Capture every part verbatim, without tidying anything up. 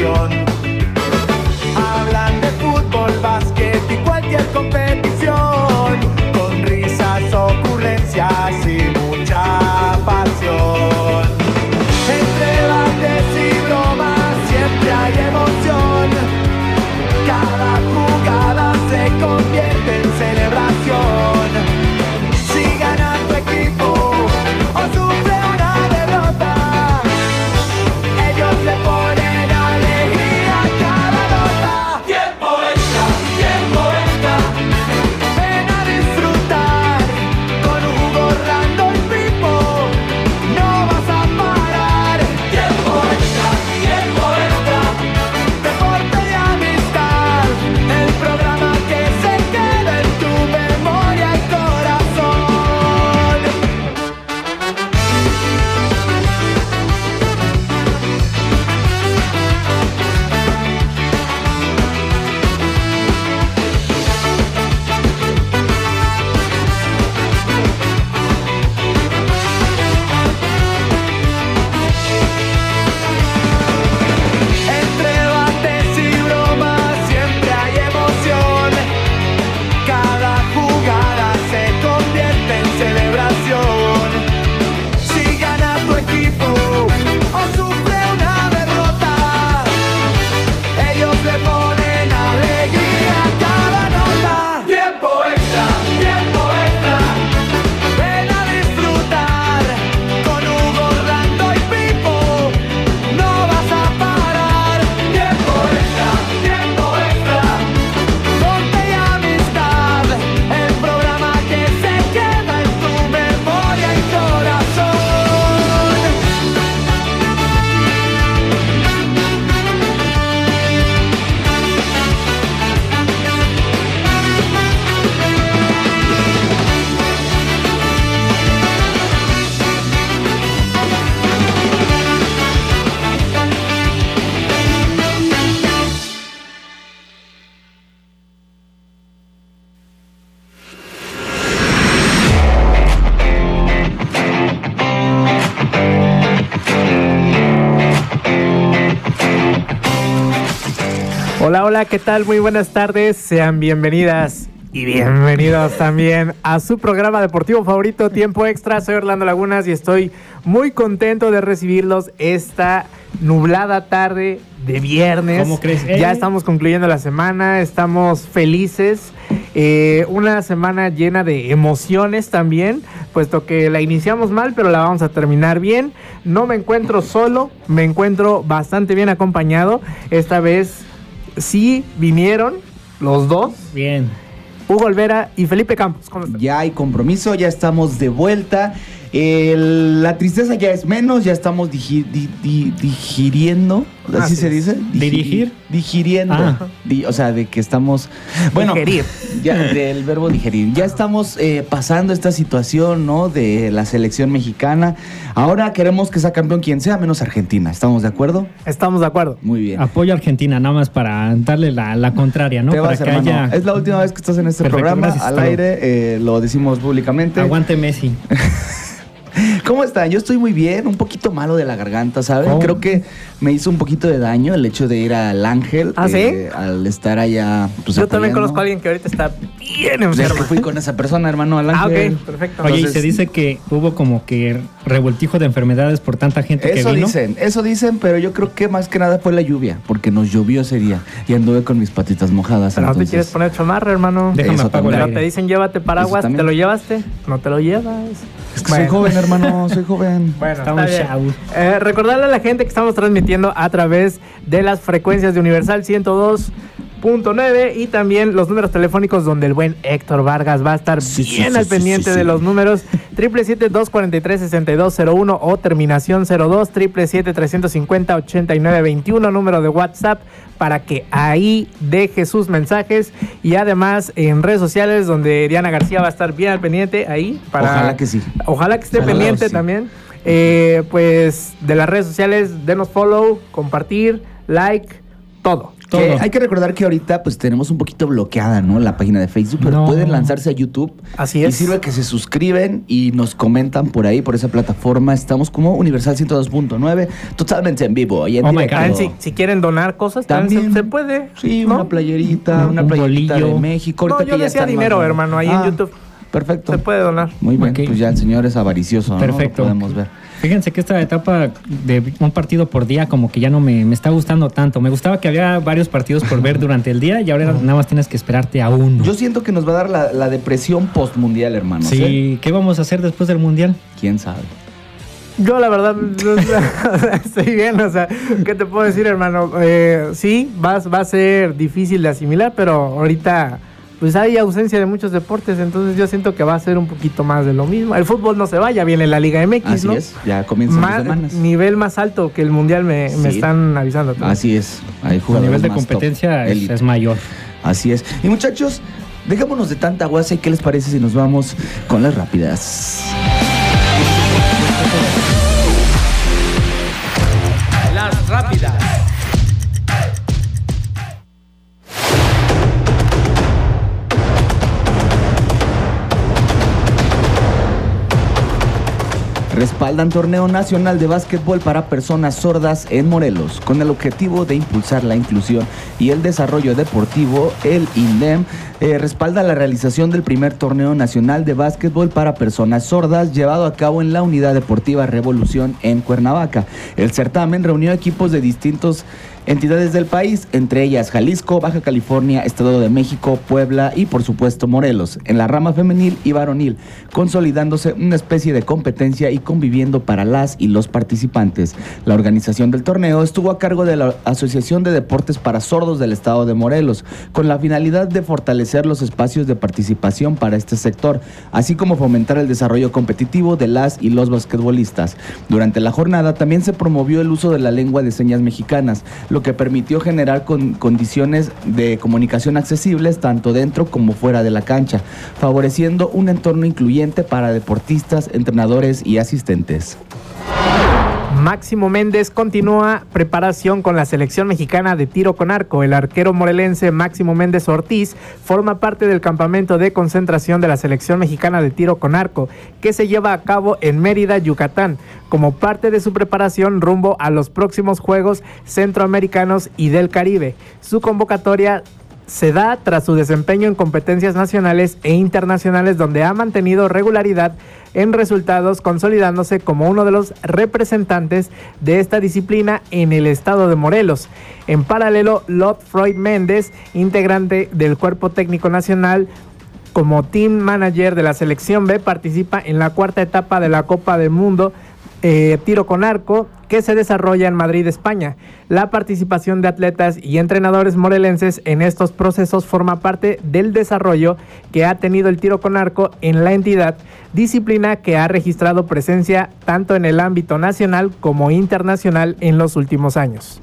pasión. Hablan de fútbol, básquet y cualquier competición, con risas, ocurrencias y mucha pasión. Entre debates y bromas siempre hay emoción. Cada jugada se convierte en celebración. Si gana tu equipo o sufre una derrota, ellos le ponen alegría a cada nota. Tiempo extra, tiempo extra. Ven a disfrutar con Hugo, Rando y Pipo. No vas a parar. Tiempo extra, tiempo extra. Deporte y amistad, el programa que se queda en tu memoria y corazón. Entre debates y bromas siempre hay emoción. Cada jugada se convierte en celebración. Si gana tu equipo o sufre una derrota, ellos le ponen alegría a cada nota. Tiempo extra, tiempo extra. Ven a disfrutar con Hugo, Rando y Pipo. No vas a parar. Tiempo extra, tiempo extra. Deporte y amistad, el programa que se queda en tu memoria y corazón. Hola, hola, ¿qué tal? Muy buenas tardes, sean bienvenidas y bienvenidos también a su programa deportivo favorito, Tiempo Extra. Soy Orlando Lagunas y estoy muy contento de recibirlos esta nublada tarde de viernes. ¿Cómo crees? Ya Eh. estamos concluyendo la semana, estamos felices. Eh, una semana llena de emociones también, puesto que la iniciamos mal, pero la vamos a terminar bien. No me encuentro solo, me encuentro bastante bien acompañado. Esta vez sí vinieron los dos, Bien. Hugo Olvera y Felipe Campos. ¿Cómo están? Ya hay compromiso, ya estamos de vuelta. El- la tristeza ya es menos, ya estamos digi- di- di- digiriendo, ¿así Así se es. dice? ¿Dirigir? Digiriendo. Ah. Di- o sea, de que estamos... Bueno, Digerir. ya del verbo digerir. Ya estamos eh, pasando esta situación, ¿no? De la selección mexicana. Ahora queremos que sea campeón quien sea, menos Argentina. ¿Estamos de acuerdo? Estamos de acuerdo. Muy bien. Apoyo a Argentina, nada más para darle la, la contraria, ¿no? Te Para vas, que hermano. haya... Es la última vez que estás en este Perfecto, programa, gracias, al hasta aire, eh, lo decimos públicamente. Aguante Messi. ¿Cómo están? Yo estoy muy bien, un poquito malo de la garganta, ¿saben? ¿Cómo? Creo que me hizo un poquito de daño el hecho de ir al Ángel. ¿Ah, eh, Al estar allá. Pues, Yo también apoyando. conozco a alguien que ahorita está bien Desde enfermo. que fui con esa persona, hermano, al Ah, Ángel. ok, perfecto. Oye, y Entonces- se dice que hubo como que revoltijo de enfermedades por tanta gente Eso que vino. dicen, eso dicen, pero yo creo que más que nada fue la lluvia, porque nos llovió ese día y anduve con mis patitas mojadas. Pero no te entonces- quieres poner chamarra, hermano. Déjame Eso apago el Pero aire. te dicen llévate paraguas, Eso también. ¿te lo llevaste? No te lo llevas. Es que soy joven, hermano, soy joven. Bueno, Estamos está bien. chavos. Eh, recordarle a la gente que estamos transmitiendo a través de las frecuencias de Universal ciento dos punto nueve y también los números telefónicos donde el buen Héctor Vargas va a estar Sí, sí, bien sí, al sí, pendiente sí, de sí. los números siete siete siete, dos cuatro tres, seis dos cero uno o terminación cero dos, siete siete siete, tres cinco cero, ocho nueve dos uno, número de WhatsApp para que ahí deje sus mensajes y además en redes sociales donde Diana García va a estar bien al pendiente ahí para... Ojalá que sí. Ojalá que esté Ojalá pendiente sí. también. Eh, pues de las redes sociales, denos follow, compartir, like, todo. todo. Que hay que recordar que ahorita pues tenemos un poquito bloqueada, ¿no? La página de Facebook, pero No. pueden lanzarse a YouTube. Así Y es. sirve que se suscriben y nos comentan por ahí, por esa plataforma. Estamos como Universal ciento dos punto nueve, totalmente en vivo y en Oh my directo. God. También si, si quieren donar cosas, también, También se, se puede. Sí, ¿no? una playerita, Un- una un playerita de bolillo. México. No, ahorita yo que ya decía están dinero, más- hermano, ahí Ah, en YouTube. Perfecto. Se puede donar. Muy bien, Ok. pues ya el señor es avaricioso, ¿no? Perfecto. Lo podemos ver. Fíjense que esta etapa de un partido por día como que ya no me, me está gustando tanto. Me gustaba que había varios partidos por ver durante el día y ahora nada más tienes que esperarte a uno. Yo siento que nos va a dar la, la depresión postmundial, hermano. ¿sí? Sí, ¿qué vamos a hacer después del Mundial? ¿Quién sabe? Yo la verdad estoy bien, o sea, ¿qué te puedo decir, hermano? Eh, sí, va, va a ser difícil de asimilar, pero ahorita pues hay ausencia de muchos deportes, entonces yo siento que va a ser un poquito más de lo mismo. El fútbol no se va, ya viene la Liga M X, Así ¿no? es, ya comienzan Más- las semanas. nivel más alto que el Mundial me, me Sí. están avisando. Así es, hay El jugadores nivel de más top, competencia es, élite. es mayor. Así es. Y muchachos, dejémonos de tanta guasa y qué les parece si nos vamos con las rápidas. Las rápidas. Respaldan torneo nacional de básquetbol para personas sordas en Morelos. Con el objetivo de impulsar la inclusión y el desarrollo deportivo, el INDEM eh, respalda la realización del primer torneo nacional de básquetbol para personas sordas llevado a cabo en la Unidad Deportiva Revolución en Cuernavaca. El certamen reunió equipos de distintos entidades del país, entre ellas Jalisco, Baja California, Estado de México, Puebla y por supuesto Morelos, en la rama femenil y varonil, consolidándose una especie de competencia y conviviendo para las y los participantes. La organización del torneo estuvo a cargo de la Asociación de Deportes para Sordos del Estado de Morelos, con la finalidad de fortalecer los espacios de participación para este sector, así como fomentar el desarrollo competitivo de las y los basquetbolistas. Durante la jornada también se promovió el uso de la lengua de señas mexicanas, lo que permitió generar con condiciones de comunicación accesibles tanto dentro como fuera de la cancha, favoreciendo un entorno incluyente para deportistas, entrenadores y asistentes. Máximo Méndez continúa preparación con la selección mexicana de tiro con arco. El arquero morelense Máximo Méndez Ortiz forma parte del campamento de concentración de la selección mexicana de tiro con arco, que se lleva a cabo en Mérida, Yucatán, como parte de su preparación rumbo a los próximos Juegos Centroamericanos y del Caribe. Su convocatoria se da tras su desempeño en competencias nacionales e internacionales, donde ha mantenido regularidad en resultados, consolidándose como uno de los representantes de esta disciplina en el estado de Morelos. En paralelo, Lot Freud Méndez, integrante del Cuerpo Técnico Nacional, como team manager de la selección B, participa en la cuarta etapa de la Copa del Mundo eh, Tiro con Arco, que se desarrolla en Madrid, España. La participación de atletas y entrenadores morelenses en estos procesos forma parte del desarrollo que ha tenido el tiro con arco en la entidad, disciplina que ha registrado presencia tanto en el ámbito nacional como internacional en los últimos años.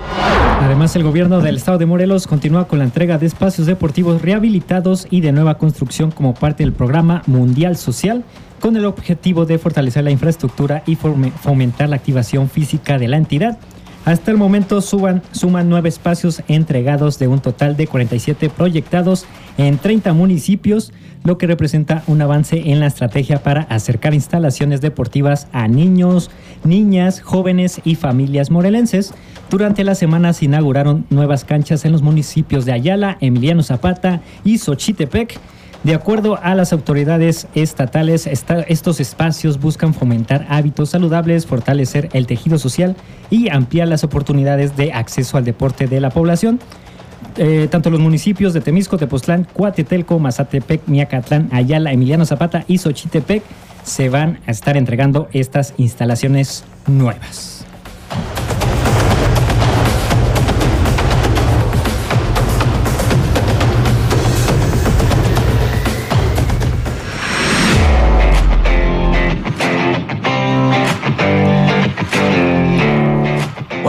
Además, el gobierno del estado de Morelos continúa con la entrega de espacios deportivos rehabilitados y de nueva construcción como parte del programa Mundial Social, con el objetivo de fortalecer la infraestructura y fomentar la activación física de la entidad. Hasta el momento suban, suman nueve espacios entregados de un total de cuarenta y siete proyectados en treinta municipios, lo que representa un avance en la estrategia para acercar instalaciones deportivas a niños, niñas, jóvenes y familias morelenses. Durante la semana se inauguraron nuevas canchas en los municipios de Ayala, Emiliano Zapata y Xochitepec. De acuerdo a las autoridades estatales, esta, estos espacios buscan fomentar hábitos saludables, fortalecer el tejido social y ampliar las oportunidades de acceso al deporte de la población. Eh, tanto los municipios de Temisco, Tepoztlán, Coatetelco, Mazatepec, Miacatlán, Ayala, Emiliano Zapata y Xochitepec se van a estar entregando estas instalaciones nuevas.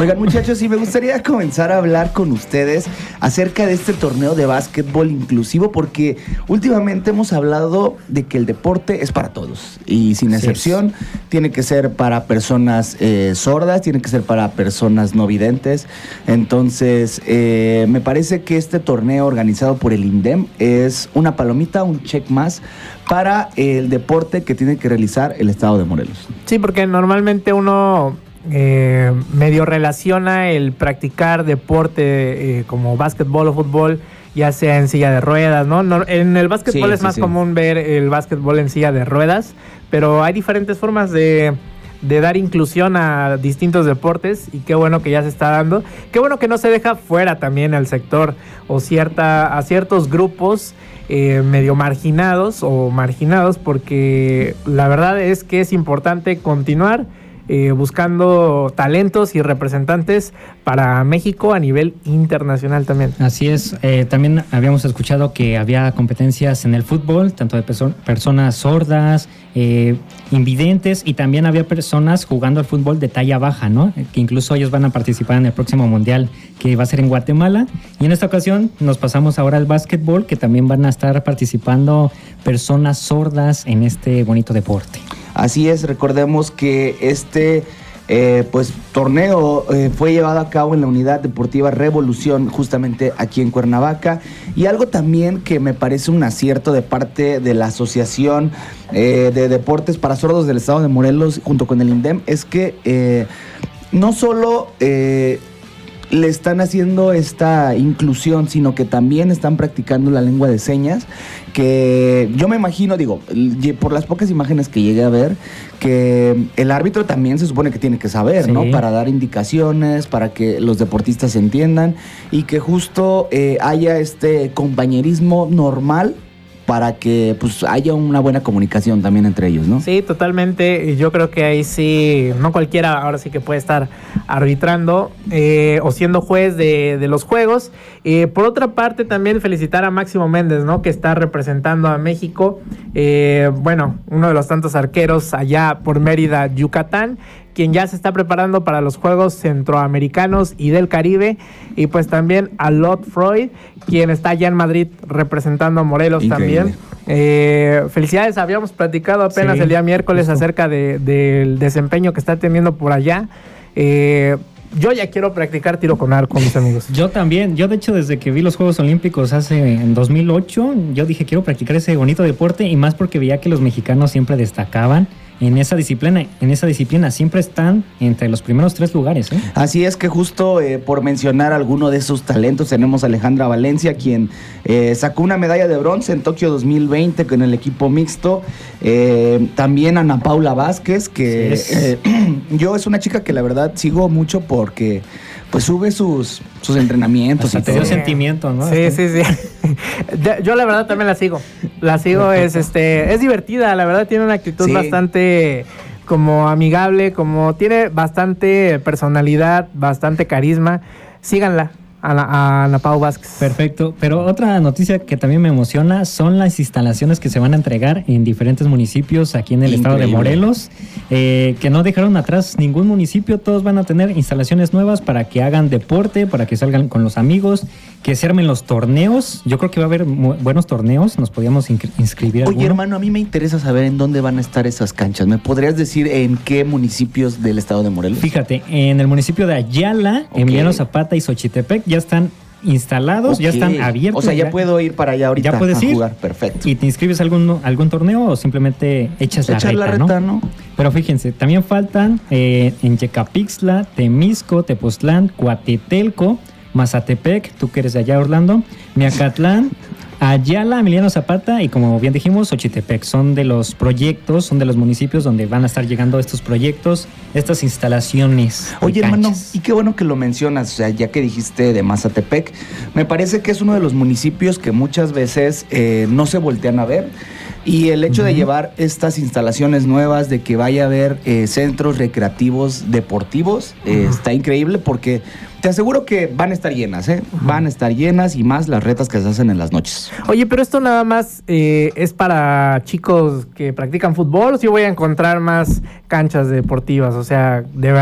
Oigan, muchachos, sí me gustaría comenzar a hablar con ustedes acerca de este torneo de básquetbol inclusivo, porque últimamente hemos hablado de que el deporte es para todos y sin excepción sí tiene que ser para personas eh, sordas, tiene que ser para personas no videntes. Entonces, eh, me parece que este torneo organizado por el INDEM es una palomita, un check más para el deporte que tiene que realizar el estado de Morelos. Sí, porque normalmente uno eh, medio relaciona el practicar deporte eh, como básquetbol o fútbol, ya sea en silla de ruedas, ¿no? no en el básquetbol sí, es sí, más sí. común ver el básquetbol en silla de ruedas, pero hay diferentes formas de, de dar inclusión a distintos deportes y qué bueno que ya se está dando. Qué bueno que no se deja fuera también al sector o cierta, a ciertos grupos eh, medio marginados o marginados, porque la verdad es que es importante continuar Eh, buscando talentos y representantes para México a nivel internacional también. Así es, eh, también habíamos escuchado que había competencias en el fútbol, tanto de perso- personas sordas, eh, invidentes, y también había personas jugando al fútbol de talla baja, ¿no? Que incluso ellos van a participar en el próximo mundial que va a ser en Guatemala, y en esta ocasión nos pasamos ahora al básquetbol, que también van a estar participando personas sordas en este bonito deporte. Así es, recordemos que este eh, pues torneo eh, fue llevado a cabo en la Unidad Deportiva Revolución, justamente aquí en Cuernavaca, y algo también que me parece un acierto de parte de la Asociación eh, de Deportes para Sordos del Estado de Morelos junto con el INDEM es que eh, no solo eh, le están haciendo esta inclusión, sino que también están practicando la lengua de señas, que yo me imagino, digo, por las pocas imágenes que llegué a ver, que el árbitro también se supone que tiene que saber, sí, ¿no? Para dar indicaciones, para que los deportistas se entiendan y que justo eh, haya este compañerismo normal para que pues haya una buena comunicación también entre ellos, ¿no? Sí, totalmente. Yo creo que ahí sí, no cualquiera ahora sí que puede estar arbitrando eh, o siendo juez de, de los juegos. Eh, por otra parte, también felicitar a Máximo Méndez, ¿no? Que está representando a México. Eh, bueno, uno de los tantos arqueros allá por Mérida, Yucatán, quien ya se está preparando para los Juegos Centroamericanos y del Caribe, y pues también a Lot Freud, quien está allá en Madrid representando a Morelos. Increíble. También. Eh, felicidades, habíamos platicado apenas sí, el día miércoles justo acerca de, del desempeño que está teniendo por allá. Eh, Yo ya quiero practicar tiro con arco, mis amigos. Yo también. Yo, de hecho, desde que vi los Juegos Olímpicos hace en dos mil ocho, yo dije quiero practicar ese bonito deporte, y más porque veía que los mexicanos siempre destacaban en esa disciplina, en esa disciplina siempre están entre los primeros tres lugares, ¿eh? Así es, que justo eh, por mencionar alguno de esos talentos, tenemos a Alejandra Valencia, quien eh, sacó una medalla de bronce en Tokio dos mil veinte con el equipo mixto. Eh, también Ana Paula Vázquez, que sí, es. Eh, yo es una chica que la verdad sigo mucho porque pues sube sus, sus entrenamientos. Hasta y te dio sentimiento, ¿no? Sí, sí, sí. Yo la verdad también la sigo. La sigo, es este, es divertida, la verdad tiene una actitud sí, bastante como amigable, como tiene bastante personalidad, bastante carisma. Síganla. A, la, a Ana Pau Vázquez. Perfecto, pero otra noticia que también me emociona son las instalaciones que se van a entregar en diferentes municipios aquí en el Increíble. estado de Morelos, eh, que no dejaron atrás ningún municipio. Todos van a tener instalaciones nuevas para que hagan deporte, para que salgan con los amigos, que se armen los torneos. Yo creo que va a haber mu- buenos torneos, nos podíamos inscri- inscribir. Oye, alguno. hermano, a mí me interesa saber en dónde van a estar esas canchas. ¿Me podrías decir en qué municipios del estado de Morelos? Fíjate, en el municipio de Ayala, okay, Emiliano Zapata y Xochitepec ya están instalados, okay, ya están abiertos. O sea, ya, ya puedo ir para allá ahorita ya puedes a ir, jugar, perfecto. ¿Y te inscribes a algún, algún torneo o simplemente echas la reta, la reta, ¿no? ¿no? Pero fíjense, también faltan eh, en Yecapixtla, Temisco, Tepoztlán, Coatetelco, Mazatepec, tú que eres de allá, Orlando, Miacatlán, Ayala, Emiliano Zapata y, como bien dijimos, Xochitepec. Son de los proyectos, son de los municipios donde van a estar llegando estos proyectos, estas instalaciones. Oye, hermano, y qué bueno que lo mencionas, o sea, ya que dijiste de Mazatepec, me parece que es uno de los municipios que muchas veces eh, no se voltean a ver. Y el hecho uh-huh. de llevar estas instalaciones nuevas, de que vaya a haber eh, centros recreativos deportivos, eh, uh-huh. está increíble, porque te aseguro que van a estar llenas, ¿eh? Uh-huh. Van a estar llenas, y más las retas que se hacen en las noches. Oye, pero esto nada más eh, es para chicos que practican fútbol, ¿o si voy a encontrar más canchas deportivas? O sea, de verdad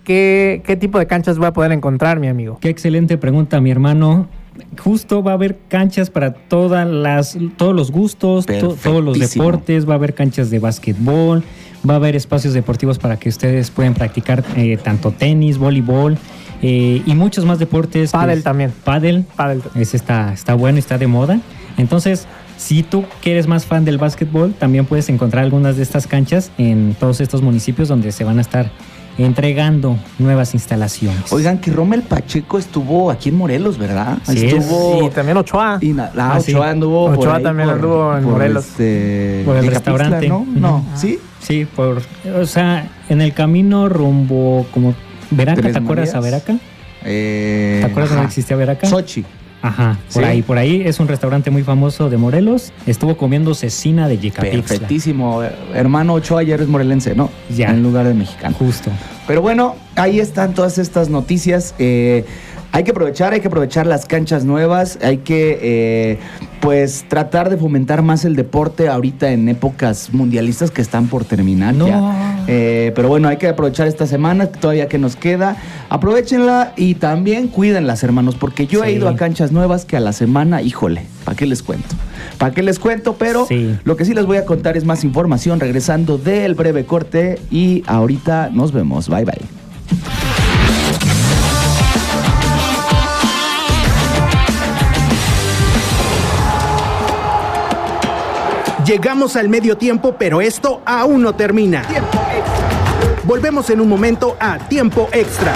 ¿qué, qué tipo de canchas voy a poder encontrar, mi amigo? Qué excelente pregunta, mi hermano. Justo va a haber canchas para todas las, todos los gustos, to, todos los deportes. Va a haber canchas de básquetbol, va a haber espacios deportivos para que ustedes puedan practicar eh, tanto tenis, voleibol eh, y muchos más deportes. Pádel pues, también. Pádel. Pádel. Ese está, está bueno, está de moda. Entonces, si tú que eres más fan del básquetbol, también puedes encontrar algunas de estas canchas en todos estos municipios donde se van a estar entregando nuevas instalaciones. Oigan, que Rommel Pacheco estuvo aquí en Morelos, ¿verdad? Sí, estuvo... Y también Ochoa. Y na- ah, Ah, Ochoa sí. anduvo por Ochoa ahí, también por- anduvo en por Morelos. este, Por el Tecapixtla, restaurante. ¿no? Ujú. No, ¿sí? Sí, por, o sea, en el camino rumbo como Veraca, Tres ¿te acuerdas a Marías. Veraca? Eh, ¿Te acuerdas ajá. dónde existía Veraca? Sochi. Ajá, por Sí. ahí, por ahí es un restaurante muy famoso de Morelos. Estuvo comiendo cecina de Yecapixtla. Perfectísimo. Hermano Ochoa, ya eres morelense, ¿no? Ya. En lugar de mexicano. Justo. Pero bueno, ahí están todas estas noticias. Eh, hay que aprovechar, hay que aprovechar las canchas nuevas, hay que eh, pues tratar de fomentar más el deporte ahorita en épocas mundialistas que están por terminar No. ya. Eh, pero bueno, hay que aprovechar esta semana todavía que nos queda. Aprovechenla y también cuídenlas, hermanos, porque yo he Sí. ido a canchas nuevas que a la semana, híjole, ¿para qué les cuento? ¿Para qué les cuento? Pero Sí. lo que sí les voy a contar es más información regresando del breve corte y ahorita nos vemos. Bye bye. Llegamos al medio tiempo, pero esto aún no termina. Volvemos en un momento a Tiempo Extra.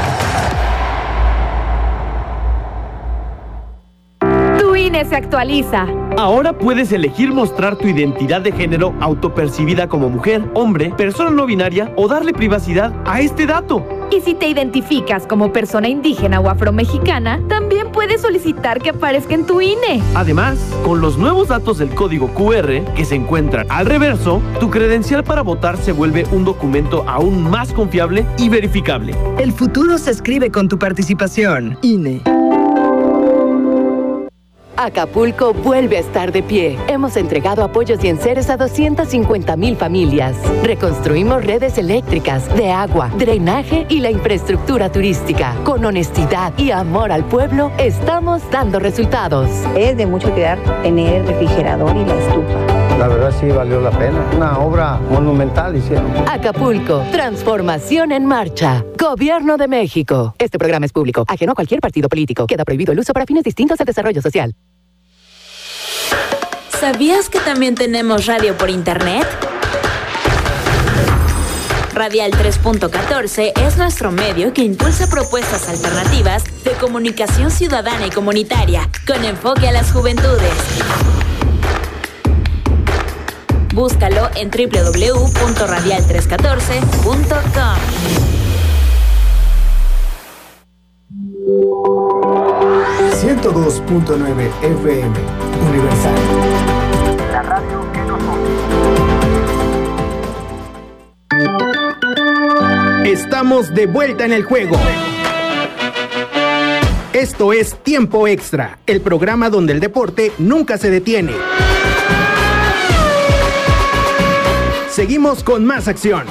Tu I N E se actualiza. Ahora puedes elegir mostrar tu identidad de género autopercibida como mujer, hombre, persona no binaria o darle privacidad a este dato. Y si te identificas como persona indígena o afromexicana, también puedes solicitar que aparezca en tu I N E. Además, con los nuevos datos del código Q R que se encuentran al reverso, tu credencial para votar se vuelve un documento aún más confiable y verificable. El futuro se escribe con tu participación. I N E. Acapulco vuelve a estar de pie. Hemos entregado apoyos y enseres a doscientas cincuenta mil familias. Reconstruimos redes eléctricas, de agua, drenaje y la infraestructura turística. Con honestidad y amor al pueblo, estamos dando resultados. Es de mucho cuidar tener el refrigerador y la estufa. La verdad sí valió la pena. Una obra monumental hicieron. Acapulco, transformación en marcha. Gobierno de México. Este programa es público, ajeno a cualquier partido político. Queda prohibido el uso para fines distintos al desarrollo social. ¿Sabías que también tenemos radio por internet? Radial tres punto catorce es nuestro medio que impulsa propuestas alternativas de comunicación ciudadana y comunitaria, con enfoque a las juventudes. Búscalo en doble u doble u doble u punto radial trescientos catorce punto com. ciento dos punto nueve F M Universal. La radio que nos une. Estamos de vuelta en el juego. Esto es Tiempo Extra, el programa donde el deporte nunca se detiene. Seguimos con más acción.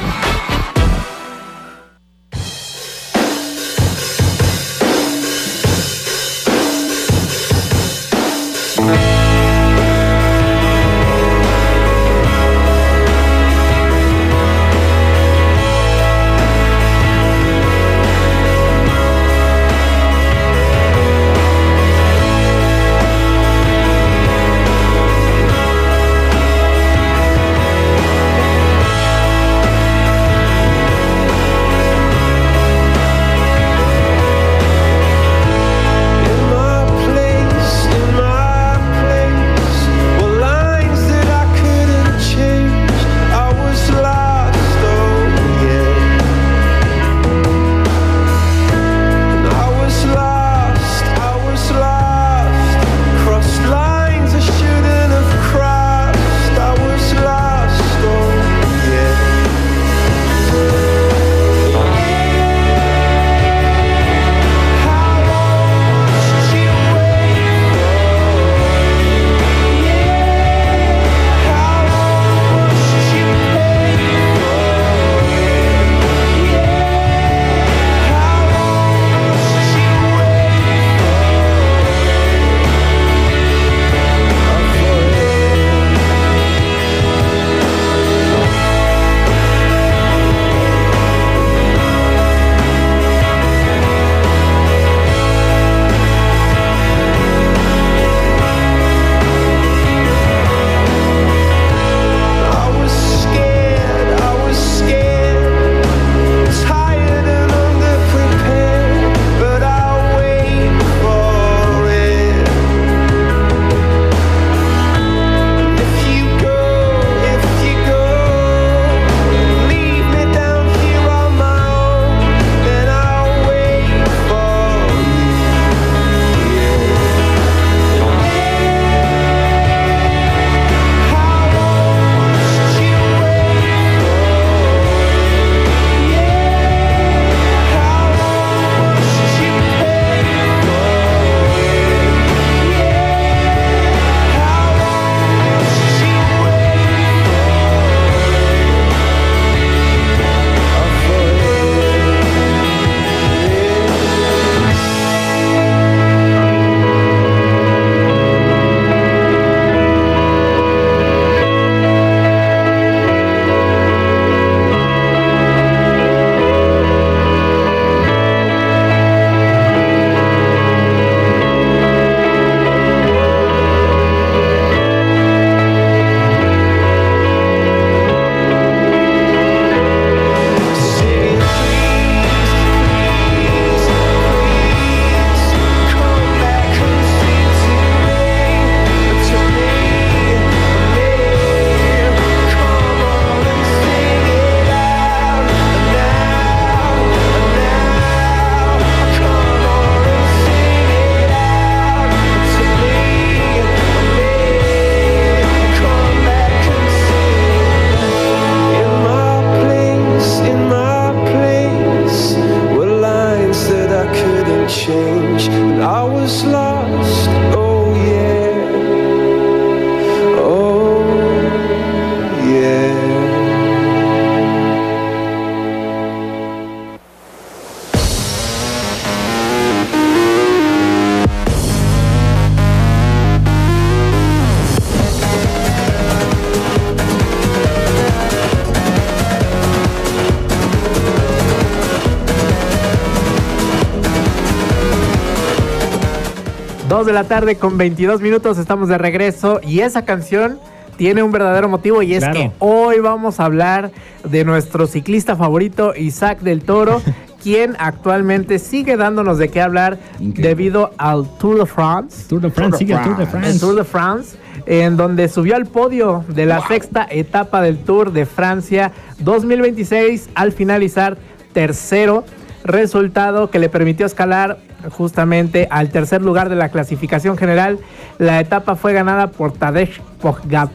dos de la tarde con veintidós minutos, estamos de regreso y esa canción tiene un verdadero motivo y es claro. que hoy vamos a hablar de nuestro ciclista favorito, Isaac del Toro, quien actualmente sigue dándonos de qué hablar Increíble. debido al Tour de France. Tour de France, sigue el Tour de France. El Tour de France, en donde subió al podio de la wow. sexta etapa del Tour de Francia dos mil veintiséis al finalizar tercero, resultado que le permitió escalar justamente al tercer lugar de la clasificación general. La etapa fue ganada por Tadej Pogačar.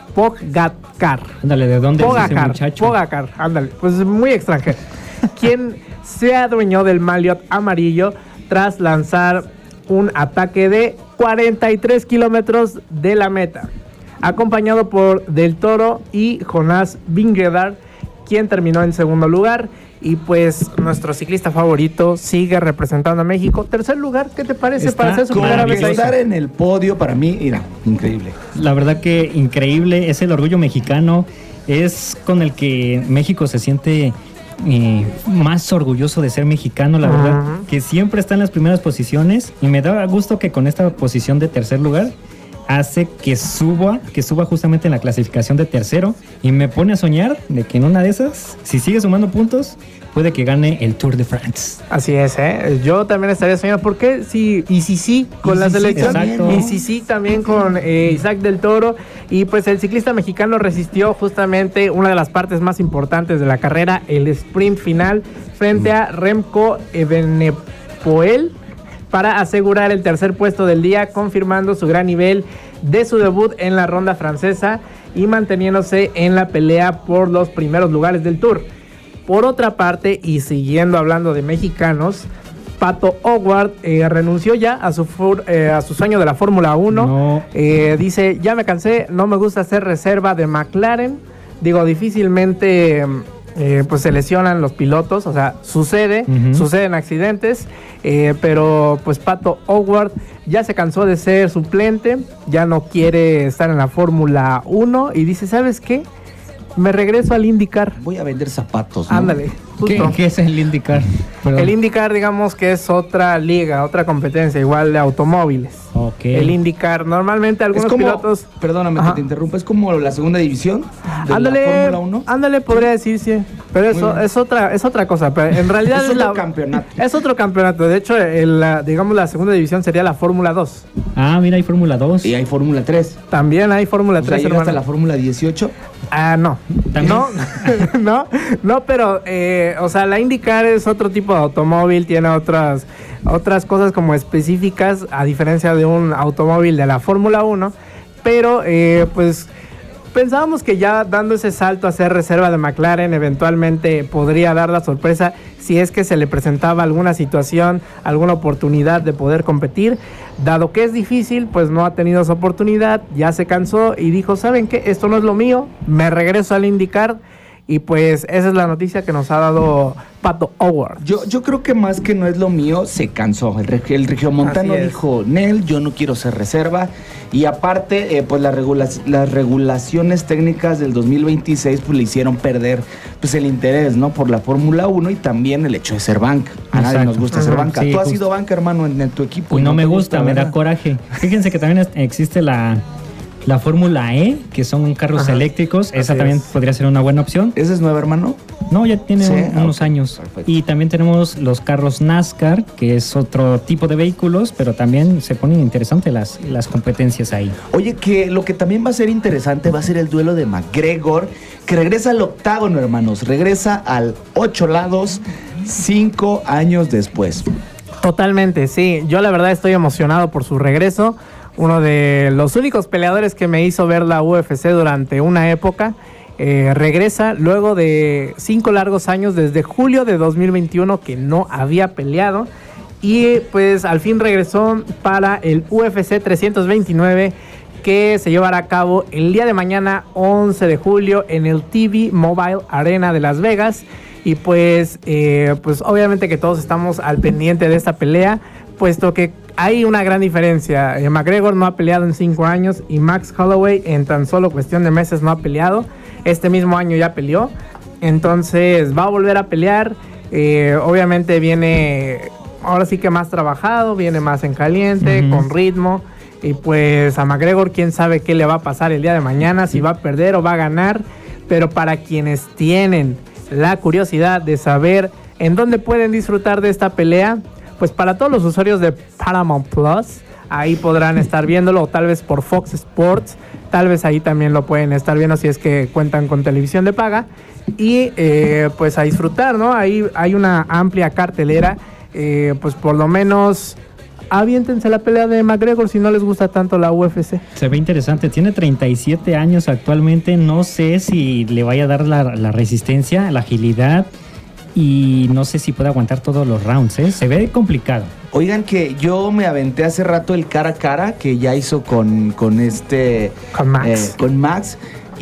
Pogačar. Ándale, ¿de dónde Pogačar, es ese muchacho? Pogačar, ándale, pues muy extranjero. Quien se adueñó del maillot amarillo tras lanzar un ataque de cuarenta y tres kilómetros de la meta, acompañado por Del Toro y Jonas Vingegaard, quien terminó en segundo lugar. Y pues nuestro ciclista favorito sigue representando a México. Tercer lugar, ¿qué te parece Está para ser su primera vez ahí? Estar en el podio para mí, mira, increíble. La verdad que increíble, es el orgullo mexicano, es con el que México se siente eh, más orgulloso de ser mexicano, la uh-huh. verdad, que siempre está en las primeras posiciones y me da gusto que con esta posición de tercer lugar hace que suba, que suba justamente en la clasificación de tercero y me pone a soñar de que en una de esas, si sigue sumando puntos, puede que gane el Tour de France. Así es, ¿eh? Yo también estaría soñando, porque sí, y sí, sí, con y la sí, selección, sí, y sí, sí, también con eh, Isaac del Toro, y pues el ciclista mexicano resistió justamente una de las partes más importantes de la carrera, el sprint final, frente a Remco Evenepoel, para asegurar el tercer puesto del día, confirmando su gran nivel de su debut en la ronda francesa y manteniéndose en la pelea por los primeros lugares del Tour. Por otra parte, y siguiendo hablando de mexicanos, Pato O'Ward eh, renunció ya a su, for, eh, a su sueño de la Fórmula uno. No. Eh, dice, ya me cansé, no me gusta ser reserva de McLaren. Digo, difícilmente... Eh, pues se lesionan los pilotos, o sea, sucede, uh-huh. suceden accidentes, eh, pero pues Pato O'Ward ya se cansó de ser suplente, ya no quiere estar en la Fórmula uno y dice, ¿sabes qué? Me regreso al IndyCar. Voy a vender zapatos, ¿no? Ándale. ¿Qué, ¿Qué es el IndyCar? Perdón. El IndyCar, digamos que es otra liga, otra competencia, igual de automóviles. Okay. El IndyCar, normalmente algunos es como, pilotos... Perdóname Ajá. que te interrumpa, es como la segunda división de ándale, la Fórmula uno. Ándale, podría decirse, pero eso es otra, es otra cosa, pero en realidad es, es otro la, campeonato. Es otro campeonato, de hecho, el, la, digamos la segunda división sería la Fórmula dos. Ah, mira, hay Fórmula dos. Y hay Fórmula tres. También hay Fórmula o tres, sea, hasta la Fórmula dieciocho. Ah, no. No, no, no, pero, eh, o sea, la IndyCar es otro tipo de automóvil, tiene otras, otras cosas como específicas, a diferencia de un automóvil de la Fórmula uno, pero, eh, pues, pensábamos que ya dando ese salto a ser reserva de McLaren, eventualmente podría dar la sorpresa si es que se le presentaba alguna situación, alguna oportunidad de poder competir. Dado que es difícil, pues no ha tenido esa oportunidad, ya se cansó y dijo, ¿saben qué? Esto no es lo mío, me regreso al IndyCar. Y pues esa es la noticia que nos ha dado Pato O'Ward. Yo, yo creo que más que no es lo mío, se cansó. El, el regiomontano dijo, Nel, yo no quiero ser reserva. Y aparte, eh, pues las, regula las regulaciones técnicas del dos mil veintiséis pues le hicieron perder pues el interés, ¿no? Por la Fórmula uno y también el hecho de ser banca. A Exacto. nadie nos gusta uh-huh. ser banca. Sí, Tú has sido banca, hermano, en, en tu equipo. Y no, no me gusta, gusta me da coraje. Fíjense que también existe la... La Fórmula E, que son carros Ajá. eléctricos, esa Así también es. podría ser una buena opción. ¿Esa es nueva, hermano? No, ya tiene sí, un, unos okay. años. Perfecto. Y también tenemos los carros NASCAR, que es otro tipo de vehículos, pero también se ponen interesantes las, las competencias ahí. Oye, que lo que también va a ser interesante va a ser el duelo de McGregor, que regresa al octágono, hermanos. Regresa al ocho lados, cinco años después. Totalmente, sí. Yo la verdad estoy emocionado por su regreso. Uno de los únicos peleadores que me hizo ver la U F C durante una época, eh, regresa luego de cinco largos años, desde julio de dos mil veintiuno que no había peleado, y pues al fin regresó para el U F C trescientos veintinueve, que se llevará a cabo el día de mañana, once de julio, en el T V Mobile Arena de Las Vegas. Y pues, eh, pues obviamente que todos estamos al pendiente de esta pelea, puesto que hay una gran diferencia. Eh, McGregor no ha peleado en cinco años y Max Holloway en tan solo cuestión de meses no ha peleado. Este mismo año ya peleó, entonces va a volver a pelear. Eh, obviamente viene ahora sí que más trabajado, viene más en caliente, uh-huh. con ritmo. Y pues a McGregor, quién sabe qué le va a pasar el día de mañana, si va a perder o va a ganar. Pero para quienes tienen la curiosidad de saber en dónde pueden disfrutar de esta pelea, pues para todos los usuarios de Paramount Plus, ahí podrán estar viéndolo, o tal vez por Fox Sports, tal vez ahí también lo pueden estar viendo si es que cuentan con televisión de paga. Y eh, pues a disfrutar, ¿no? Ahí hay una amplia cartelera, eh, pues por lo menos aviéntense la pelea de McGregor si no les gusta tanto la U F C. Se ve interesante, tiene treinta y siete años actualmente, no sé si le vaya a dar la, la resistencia, la agilidad, y no sé si puede aguantar todos los rounds, ¿eh? Se ve complicado. Oigan, que yo me aventé hace rato el cara a cara que ya hizo con, con este... Con Max. Eh, con Max.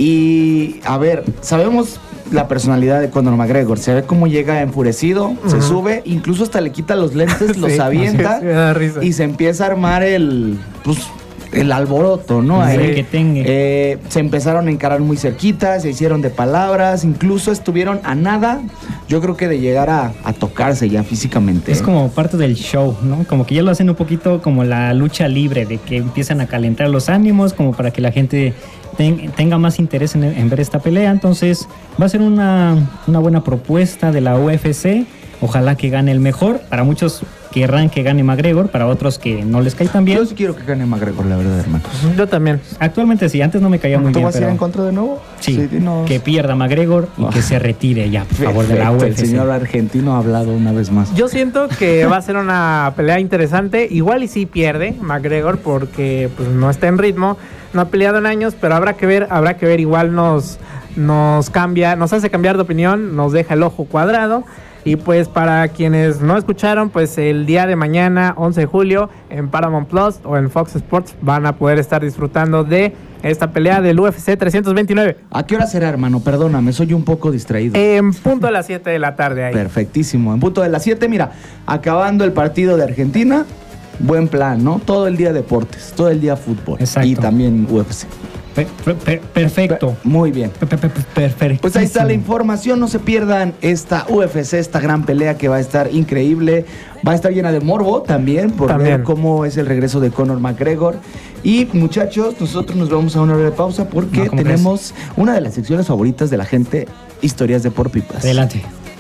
Y, a ver, sabemos la personalidad de Conor McGregor. Se ve cómo llega enfurecido, uh-huh. se sube, incluso hasta le quita los lentes, los sí, avienta sí, da risa. Y se empieza a armar el... Pues, el alboroto, ¿no? Sí, Ahí, que tenga. Eh, se empezaron a encarar muy cerquita, se hicieron de palabras, incluso estuvieron a nada, yo creo que de llegar a, a tocarse ya físicamente. Es como parte del show, ¿no? Como que ya lo hacen un poquito como la lucha libre, de que empiezan a calentar los ánimos, como para que la gente ten, tenga más interés en, en ver esta pelea. Entonces va a ser una, una buena propuesta de la U F C. Ojalá que gane el mejor. Para muchos querrán que gane McGregor, para otros que no les cae tan bien. Yo sí quiero que gane McGregor, la verdad, hermano. Yo también. Actualmente sí, antes no me caía muy bien. ¿Tú vas pero... a ir en contra de nuevo? Sí, sí no. Que pierda McGregor y oh. que se retire ya, por favor, de la U F C. El señor argentino ha hablado una vez más. Yo siento que va a ser una pelea interesante. Igual y sí pierde McGregor porque pues, no está en ritmo, no ha peleado en años, pero habrá que ver, habrá que ver. Igual nos, nos cambia, nos hace cambiar de opinión, nos deja el ojo cuadrado. Y pues para quienes no escucharon, pues el día de mañana, once de julio, en Paramount Plus o en Fox Sports van a poder estar disfrutando de esta pelea del U F C trescientos veintinueve. ¿A qué hora será, hermano? Perdóname, soy un poco distraído. En punto de las siete de la tarde ahí. Perfectísimo, en punto de las siete, mira, acabando el partido de Argentina, buen plan, ¿no? Todo el día deportes, todo el día fútbol. Exacto. Y también U F C. Per, per, perfecto. Muy bien. Per, per, perfecto. Pues ahí está la información. No se pierdan esta U F C, esta gran pelea que va a estar increíble. Va a estar llena de morbo también por también. ver cómo es el regreso de Conor McGregor. Y muchachos, nosotros nos vamos a una breve pausa porque no, tenemos crees? una de las secciones favoritas de la gente, historias de por pipas. Adelante.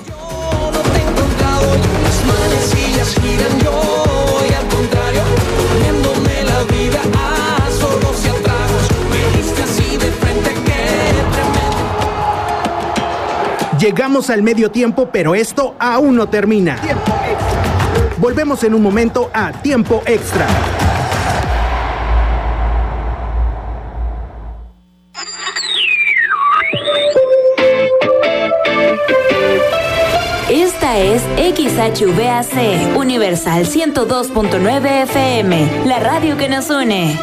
Llegamos al medio tiempo, pero esto aún no termina. Tiempo extra. Volvemos en un momento a Tiempo Extra. Esta es X H V A C, Universal ciento dos punto nueve F M, la radio que nos une.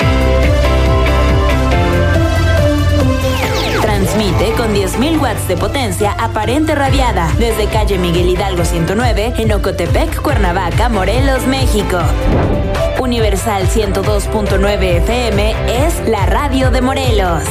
Transmite con diez mil watts de potencia aparente radiada desde calle Miguel Hidalgo ciento nueve en Ocotepec, Cuernavaca, Morelos, México. Universal ciento dos punto nueve F M es la radio de Morelos.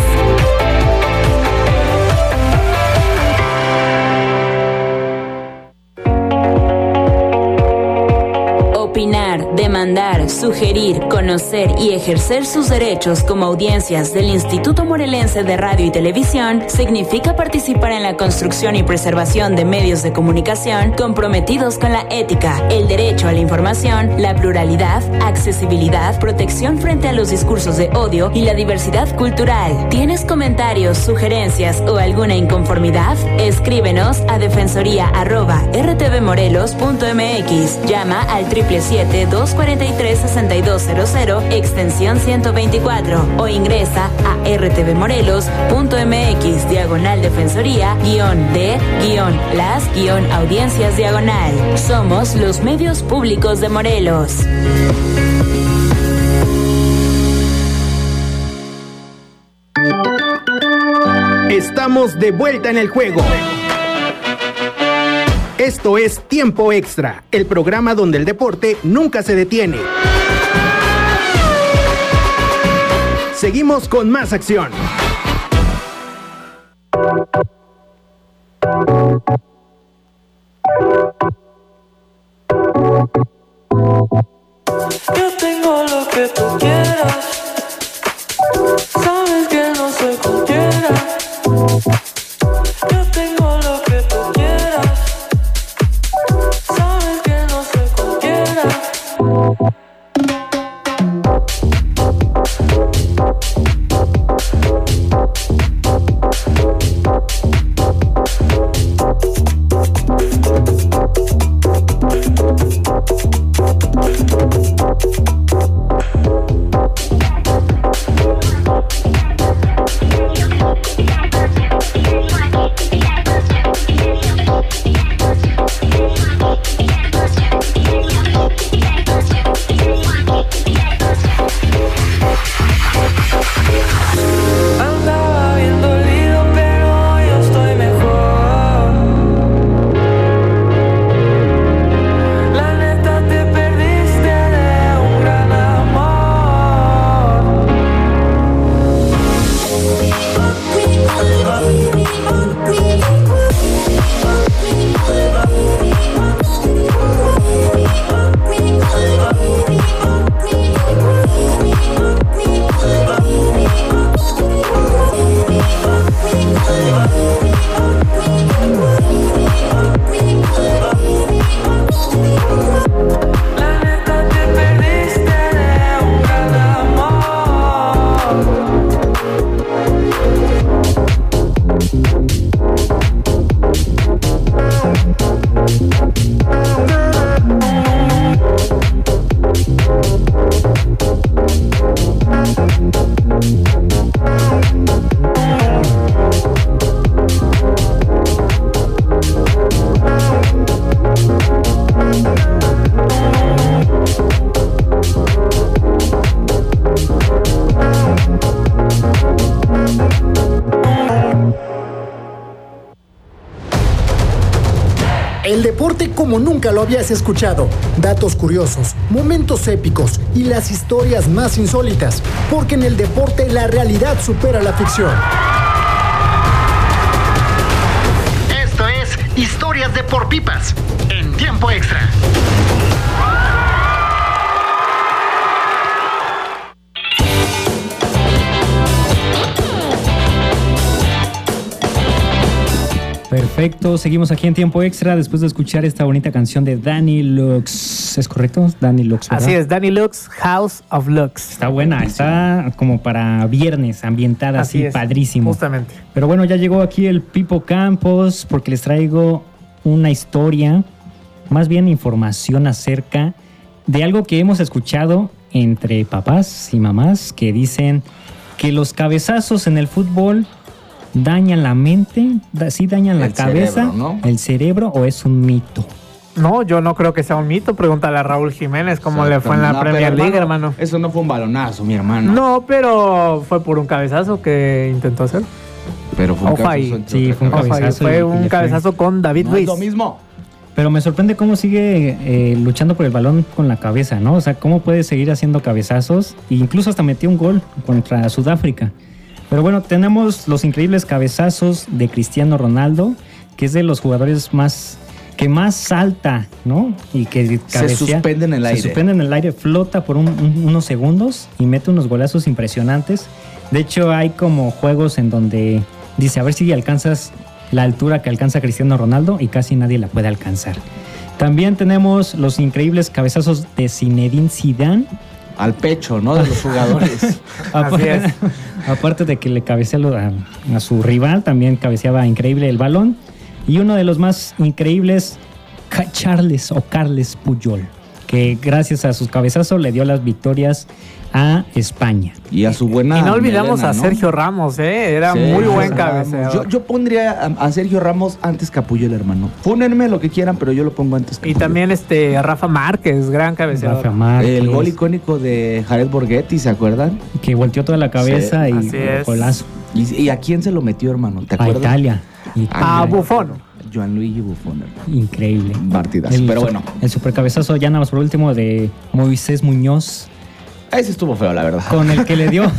Opinar, demandar, sugerir, conocer y ejercer sus derechos como audiencias del Instituto Morelense de Radio y Televisión significa participar en la construcción y preservación de medios de comunicación comprometidos con la ética, el derecho a la información, la pluralidad, accesibilidad, protección frente a los discursos de odio y la diversidad cultural. ¿Tienes comentarios, sugerencias o alguna inconformidad? Escríbenos a defensoría arroba r t v morelos punto m x. Llama al siete siete siete, dos cuatro tres, seis dos cero cero, extensión ciento veinticuatro o ingresa a r t v morelos punto m x, diagonal defensoría, guión de, guión las, guión audiencias diagonal. Somos los medios públicos de Morelos. Estamos de vuelta en el juego. Esto es Tiempo Extra, el programa donde el deporte nunca se detiene. Seguimos con más acción. Yo tengo lo que tú quieras. Sabes que no soy cualquiera. Yo tengo lo que tú quieras. Sabes que no soy cualquiera. Andaba bien dolido, pero yo estoy mejor. La neta te perdiste de un gran amor. La neta te perdiste de un gran amor. El deporte como nunca lo habías escuchado. Datos curiosos, momentos épicos y las historias más insólitas. Porque en el deporte la realidad supera la ficción. Esto es Historias de Por Pipas, en Tiempo Extra. Perfecto, seguimos aquí en Tiempo Extra después de escuchar esta bonita canción de Danny Lux. ¿Es correcto? Danny Lux, ¿verdad? Así es, Danny Lux, House of Lux. Está buena, está como para viernes, ambientada así, Así es, padrísimo. justamente. Pero bueno, ya llegó aquí el Pipo Campos porque les traigo una historia, más bien información acerca de algo que hemos escuchado entre papás y mamás que dicen que los cabezazos en el fútbol dañan la mente, da- sí dañan la El cabeza, cerebro, ¿no? el cerebro, o es un mito. No, yo no creo que sea un mito. Pregúntale a Raúl Jiménez cómo le fue en la No, Premier pero, League, hermano. Eso no fue un balonazo, mi hermano. No, pero fue por un cabezazo que intentó hacer. Pero fue un Ojo ahí. cabezazo entre Sí, otras fue un cosas. Ojo ahí, cabezazo y- fue y un le fue. cabezazo con David No es Luiz. lo mismo. Pero me sorprende cómo sigue eh, luchando por el balón con la cabeza, ¿no? O sea, cómo puede seguir haciendo cabezazos. E incluso hasta metió un gol contra Sudáfrica. Pero bueno, tenemos los increíbles cabezazos de Cristiano Ronaldo, que es de los jugadores más que más salta, ¿no? Y que Se cabecea- suspende en el aire. Se suspende en el aire, flota por un- un- unos segundos y mete unos golazos impresionantes. De hecho, hay como juegos en donde dice, a ver si alcanzas la altura que alcanza Cristiano Ronaldo, y casi nadie la puede alcanzar. También tenemos los increíbles cabezazos de Zinedine Zidane. Al pecho, ¿no? De los jugadores. Aparte, aparte de que le cabecea a, a su rival, también cabeceaba increíble el balón. Y uno de los más increíbles, Ca- Charles o Carles Puyol, que gracias a sus cabezazos le dio las victorias a España. Y a su buena Y no olvidamos melena, a ¿no? Sergio Ramos, ¿eh? Era Sí, muy buen Ramos. cabeceador. Yo, yo pondría a, a Sergio Ramos antes que a Puyol, hermano. Fúnenme lo que quieran, pero yo lo pongo antes que Y Puyol. también este Rafa Márquez, gran cabeceador. Rafa Márquez, El gol icónico de Jared Borghetti, ¿se acuerdan? que volteó toda la cabeza Sí, y así es. golazo. ¿Y, y a quién se lo metió, hermano? ¿Te A acuerdas? Italia. A Buffon. Gianluigi Buffon, hermano. Increíble. Partidas. El Pero su- bueno, El supercabezazo, ya nada más por último, de Moisés Muñoz, ese estuvo feo, la verdad. con el que le dio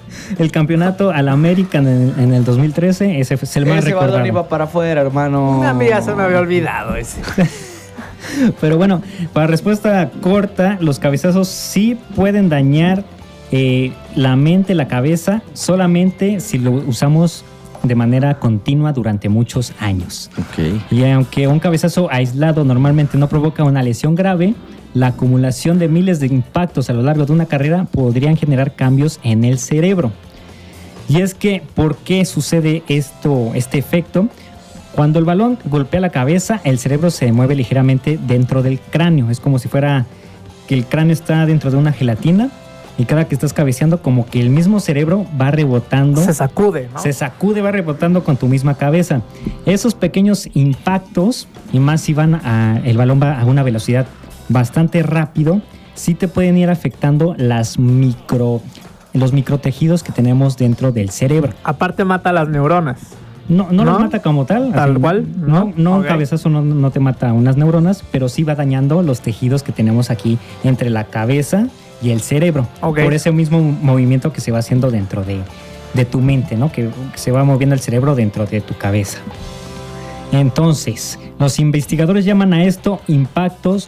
el campeonato al América en el, en el dos mil trece. Ese es el más Ese balón recordado. iba para afuera, hermano. A mí ya se me había olvidado ese. Pero bueno, para respuesta corta, los cabezazos sí pueden dañar eh, la mente, la cabeza, solamente si lo usamos de manera continua durante muchos años. Okay. Y aunque un cabezazo aislado normalmente no provoca una lesión grave, la acumulación de miles de impactos a lo largo de una carrera podrían generar cambios en el cerebro. Y es que, ¿por qué sucede esto, este efecto? Cuando el balón golpea la cabeza, el cerebro se mueve ligeramente dentro del cráneo. Es como si fuera que el cráneo está dentro de una gelatina y cada que estás cabeceando, como que el mismo cerebro va rebotando. Se sacude, ¿no? Se sacude, va rebotando con tu misma cabeza. Esos pequeños impactos, y más si van a, el balón va a una velocidad bastante rápido, sí te pueden ir afectando las micro, los microtejidos que tenemos dentro del cerebro. Aparte mata las neuronas. No, no, ¿No? los mata como tal. Tal así, cual. No, no, un Ok. cabezazo no, no te mata unas neuronas, pero sí va dañando los tejidos que tenemos aquí entre la cabeza y el cerebro. Ok. Por ese mismo movimiento que se va haciendo dentro de, de tu mente, ¿no? Que, que se va moviendo el cerebro dentro de tu cabeza. Entonces, los investigadores llaman a esto impactos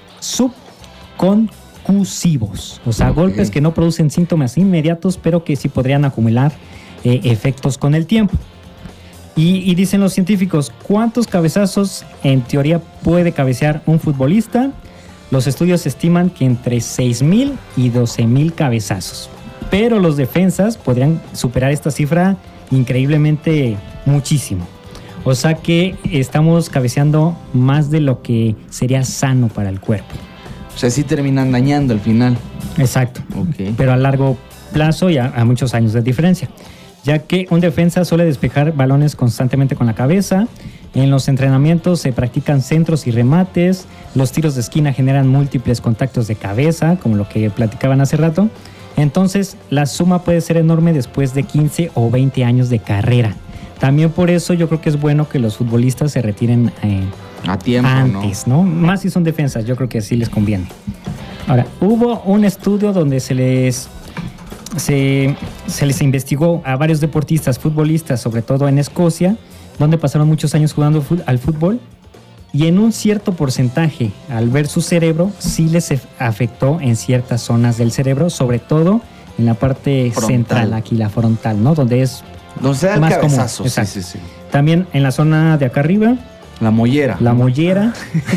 subconcusivos. O sea, Ok. golpes que no producen síntomas inmediatos, pero que sí podrían acumular eh, efectos con el tiempo. Y, y dicen los científicos, ¿cuántos cabezazos en teoría puede cabecear un futbolista? Los estudios estiman que entre seis mil y doce mil cabezazos. Pero los defensas podrían superar esta cifra increíblemente muchísimo. O sea que estamos cabeceando más de lo que sería sano para el cuerpo. O sea, sí terminan dañando al final. Exacto. Ok. Pero a largo plazo y a, a muchos años de diferencia, ya que un defensa suele despejar balones constantemente con la cabeza. En los entrenamientos se practican centros y remates, los tiros de esquina generan múltiples contactos de cabeza, como lo que platicaban hace rato. Entonces, la suma puede ser enorme después de quince o veinte años de carrera. También por eso yo creo que es bueno que los futbolistas se retiren eh, a tiempo, antes, ¿no? ¿no? Más si son defensas, yo creo que sí les conviene. Ahora, hubo un estudio donde se les... Se, se les investigó a varios deportistas, futbolistas, sobre todo en Escocia, donde pasaron muchos años jugando fut- al fútbol, y en un cierto porcentaje, al ver su cerebro, sí les ef- afectó en ciertas zonas del cerebro, sobre todo en la parte Frontal. central, aquí la frontal, ¿no? Donde es No sea el más común. cabezazo, sí, Exacto. sí, sí. También en la zona de acá arriba, La mollera. la mollera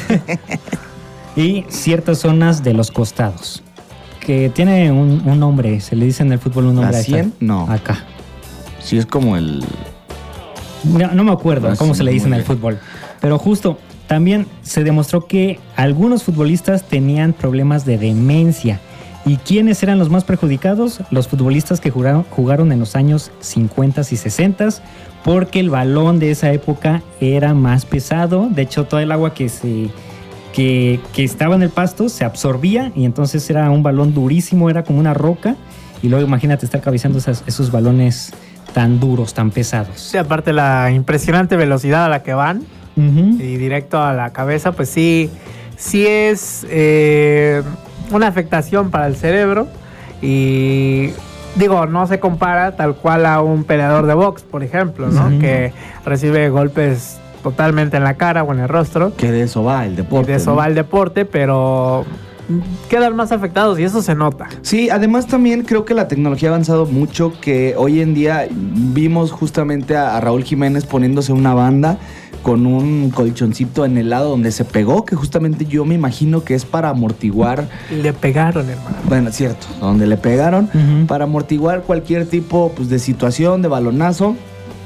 y ciertas zonas de los costados, que tiene un, un nombre, se le dice en el fútbol un nombre. ¿La a esta- sien? No. Acá. Sí, es como el... No, no me acuerdo Ah, cómo sí, se le dice en muy el bien. fútbol, pero justo también se demostró que algunos futbolistas tenían problemas de demencia. ¿Y quiénes eran los más perjudicados? Los futbolistas que jugaron, jugaron en los años cincuenta y sesenta, porque el balón de esa época era más pesado. De hecho, todo el agua que, se, que, que estaba en el pasto se absorbía y entonces era un balón durísimo, era como una roca. Y luego imagínate estar cabeceando esas, esos balones tan duros, tan pesados. Sí, aparte la impresionante velocidad a la que van Uh-huh. y directo a la cabeza, pues sí, sí es eh, una afectación para el cerebro. Y digo, no se compara tal cual a un peleador de box, por ejemplo, ¿no? Uh-huh. Que recibe golpes totalmente en la cara o en el rostro. Que de eso va el Y deporte. de eso ¿no? va el deporte, pero quedan más afectados y eso se nota. Sí, además también creo que la tecnología ha avanzado mucho, que hoy en día vimos justamente a, a Raúl Jiménez poniéndose una banda con un colchoncito en el lado donde se pegó, que justamente yo me imagino que es para amortiguar, Le pegaron, hermano. bueno, es cierto, donde le pegaron, Ujú. para amortiguar cualquier tipo pues, de situación, de balonazo.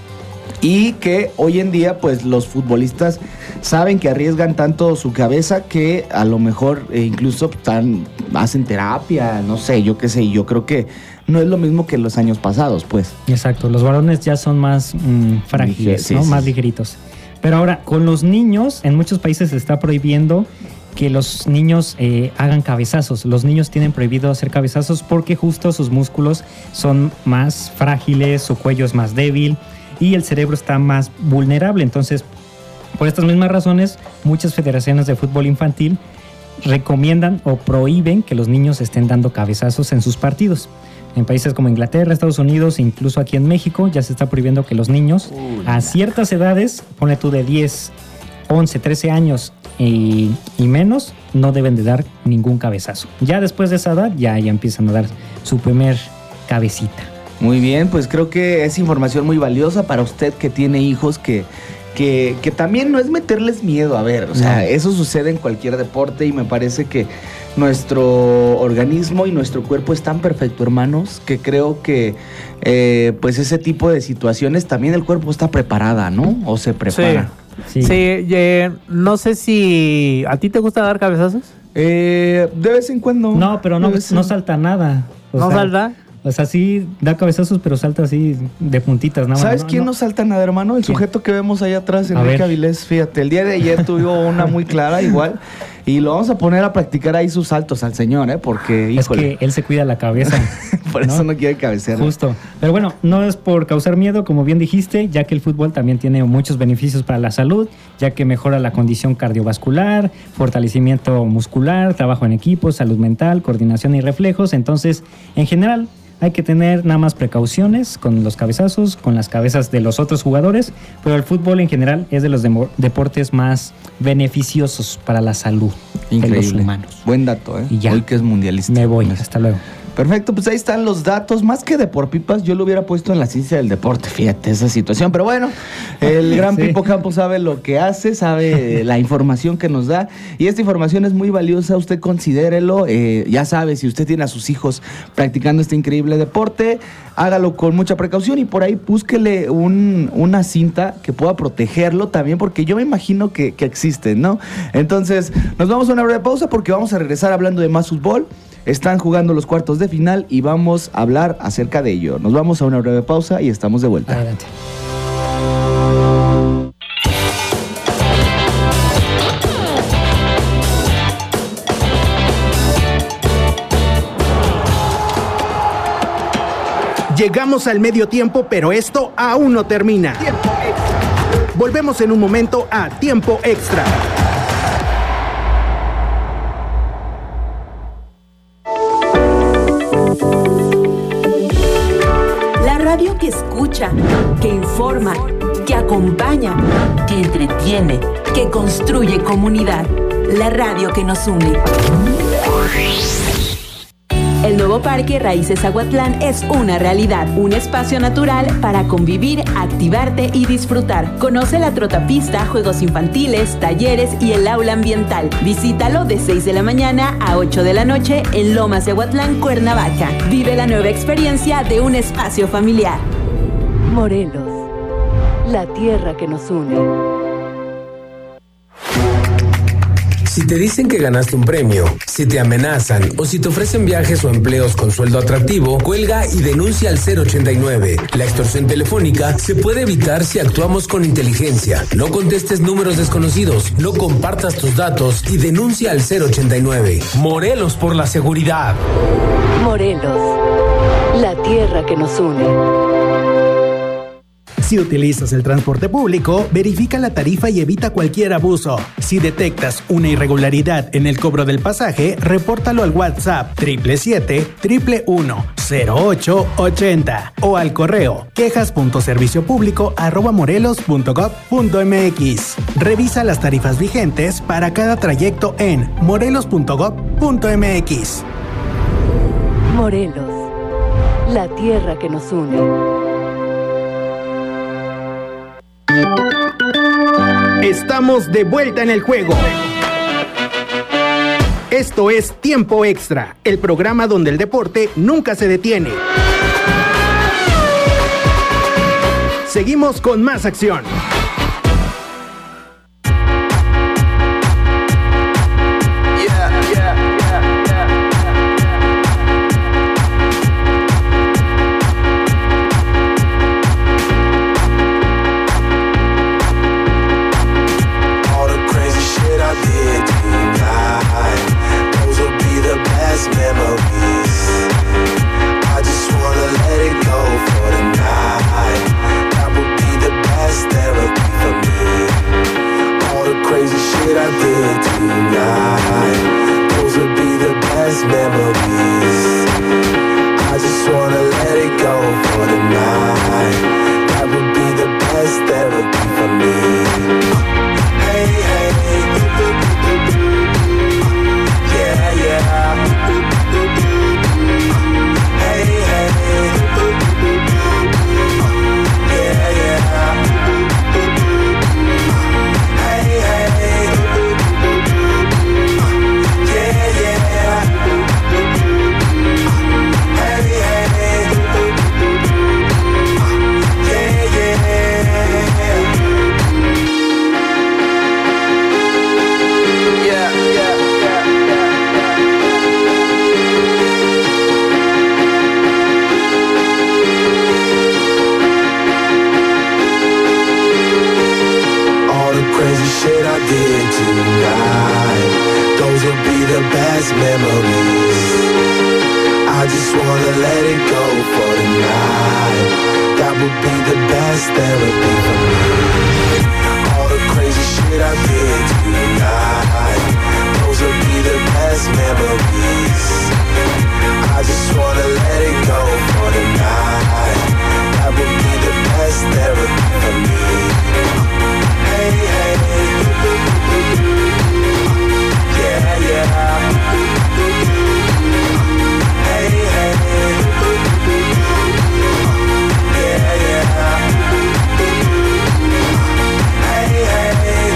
Y que hoy en día, pues los futbolistas saben que arriesgan tanto su cabeza que a lo mejor eh, incluso están, hacen terapia, no sé, yo qué sé. Yo creo que no es lo mismo que en los años pasados, pues. Exacto, los balones ya son más mm, frágiles, Lige- sí, ¿no? sí, Más sí. ligeritos. Pero ahora, con los niños, en muchos países se está prohibiendo que los niños eh, hagan cabezazos. Los niños tienen prohibido hacer cabezazos porque justo sus músculos son más frágiles, su cuello es más débil y el cerebro está más vulnerable. Entonces, por estas mismas razones, muchas federaciones de fútbol infantil recomiendan o prohíben que los niños estén dando cabezazos en sus partidos. En países como Inglaterra, Estados Unidos, incluso aquí en México, ya se está prohibiendo que los niños a ciertas edades, ponle tú de diez, once, trece años y, y menos no deben de dar ningún cabezazo. Ya después de esa edad ya, ya empiezan a dar su primer cabecita. Muy bien, pues creo que es información muy valiosa para usted que tiene hijos, que, que, que también no es meterles miedo. A ver, o sea, no. Eso sucede en cualquier deporte y me parece que nuestro organismo y nuestro cuerpo es tan perfecto, hermanos, que creo que eh, pues ese tipo de situaciones también el cuerpo está preparada, ¿no? O se prepara. Sí, sí. sí eh, no sé si... ¿A ti te gusta dar cabezazos? Eh, de vez en cuando. No, pero no, no salta nada. O ¿No sea, salta? O sea, sí da cabezazos, pero salta así de puntitas. Nada ¿Sabes no, quién no no salta nada, hermano? El ¿Quién? Sujeto que vemos allá atrás, Enrique Avilés. Fíjate, el día de ayer tuvo una muy clara igual. Y lo vamos a poner a practicar ahí sus saltos al señor, ¿eh? Porque, híjole. Es que él se cuida la cabeza. Por ¿no? eso no quiere cabecear. Justo. Pero bueno, no es por causar miedo, como bien dijiste, ya que el fútbol también tiene muchos beneficios para la salud, ya que mejora la condición cardiovascular, fortalecimiento muscular, trabajo en equipo, salud mental, coordinación y reflejos. Entonces, en general, hay que tener nada más precauciones con los cabezazos, con las cabezas de los otros jugadores, pero el fútbol en general es de los de- deportes más beneficiosos para la salud. Increíble. De los humanos. Buen dato, ¿eh? Y ya. Hoy que es mundialista. Me voy, hasta luego. Perfecto, pues ahí están los datos. Más que de por pipas, yo lo hubiera puesto en la ciencia del deporte. Fíjate esa situación. Pero bueno, el gran sí. Pipo Campos sabe lo que hace, sabe la información que nos da. Y esta información es muy valiosa. Usted considérelo. Eh, ya sabe, si usted tiene a sus hijos practicando este increíble deporte, hágalo con mucha precaución y por ahí búsquele un, una cinta que pueda protegerlo también, porque yo me imagino que, que existen, ¿no? Entonces, nos vamos a una breve pausa porque vamos a regresar hablando de más fútbol. Están jugando los cuartos de final y vamos a hablar acerca de ello. Nos vamos a una breve pausa y estamos de vuelta. Adelante. Llegamos al medio tiempo, pero esto aún no termina. Tiempo extra. Volvemos en un momento a Tiempo Extra. Radio que escucha, que informa, que acompaña, que entretiene, que construye comunidad. La radio que nos une. El nuevo Parque Raíces Aguatlán es una realidad, un espacio natural para convivir, activarte y disfrutar. Conoce la trotapista, juegos infantiles, talleres y el aula ambiental. Visítalo de seis de la mañana a ocho de la noche en Lomas de Aguatlán, Cuernavaca. Vive la nueva experiencia de un espacio familiar. Morelos, la tierra que nos une. Si te dicen que ganaste un premio, si te amenazan o si te ofrecen viajes o empleos con sueldo atractivo, cuelga y denuncia al cero ochenta y nueve. La extorsión telefónica se puede evitar si actuamos con inteligencia. No contestes números desconocidos, no compartas tus datos y denuncia al cero ochenta y nueve. Morelos por la seguridad. Morelos, la tierra que nos une. Si utilizas el transporte público, verifica la tarifa y evita cualquier abuso. Si detectas una irregularidad en el cobro del pasaje, repórtalo al WhatsApp siete siete siete uno uno cero ocho ochenta o al correo quejas punto servicio público arroba morelos punto gob punto mx. Revisa las tarifas vigentes para cada trayecto en morelos punto gob punto mx. Morelos, la tierra que nos une. Estamos de vuelta en el juego. Esto es Tiempo Extra, el programa donde el deporte nunca se detiene. Seguimos con más acción. Hey, hey, tonight. Those will be the best memories. I just wanna let it go for tonight. That would be the best therapy for me. All the crazy shit I did tonight. Those will be the best memories. I just wanna let it go for tonight. That would be the best therapy for me. Hey, hey. Yeah, yeah. Hey, hey. Yeah, yeah. Hey, hey.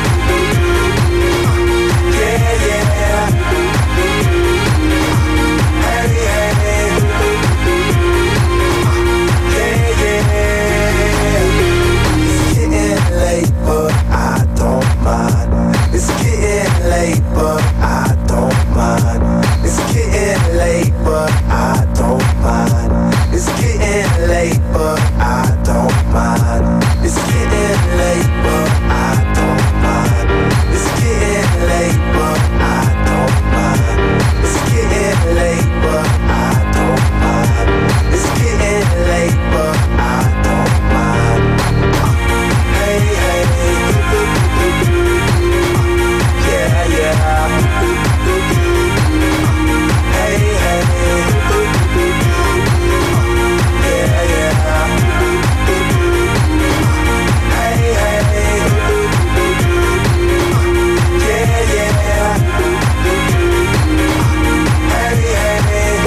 Yeah, yeah. Hey, hey. Yeah, yeah. It's getting late, but I don't mind. It's getting late, but I don't mind. It's getting late, but I don't mind. It's getting late, but I don't mind. It's getting late, but I don't mind. It's getting late, but I don't mind. It's getting late, but I don't mind. It's getting late, but I don't mind. Hey, hey. Yeah, yeah. Hey, hey. Yeah, yeah. Hey, hey. Yeah, yeah. Hey, hey.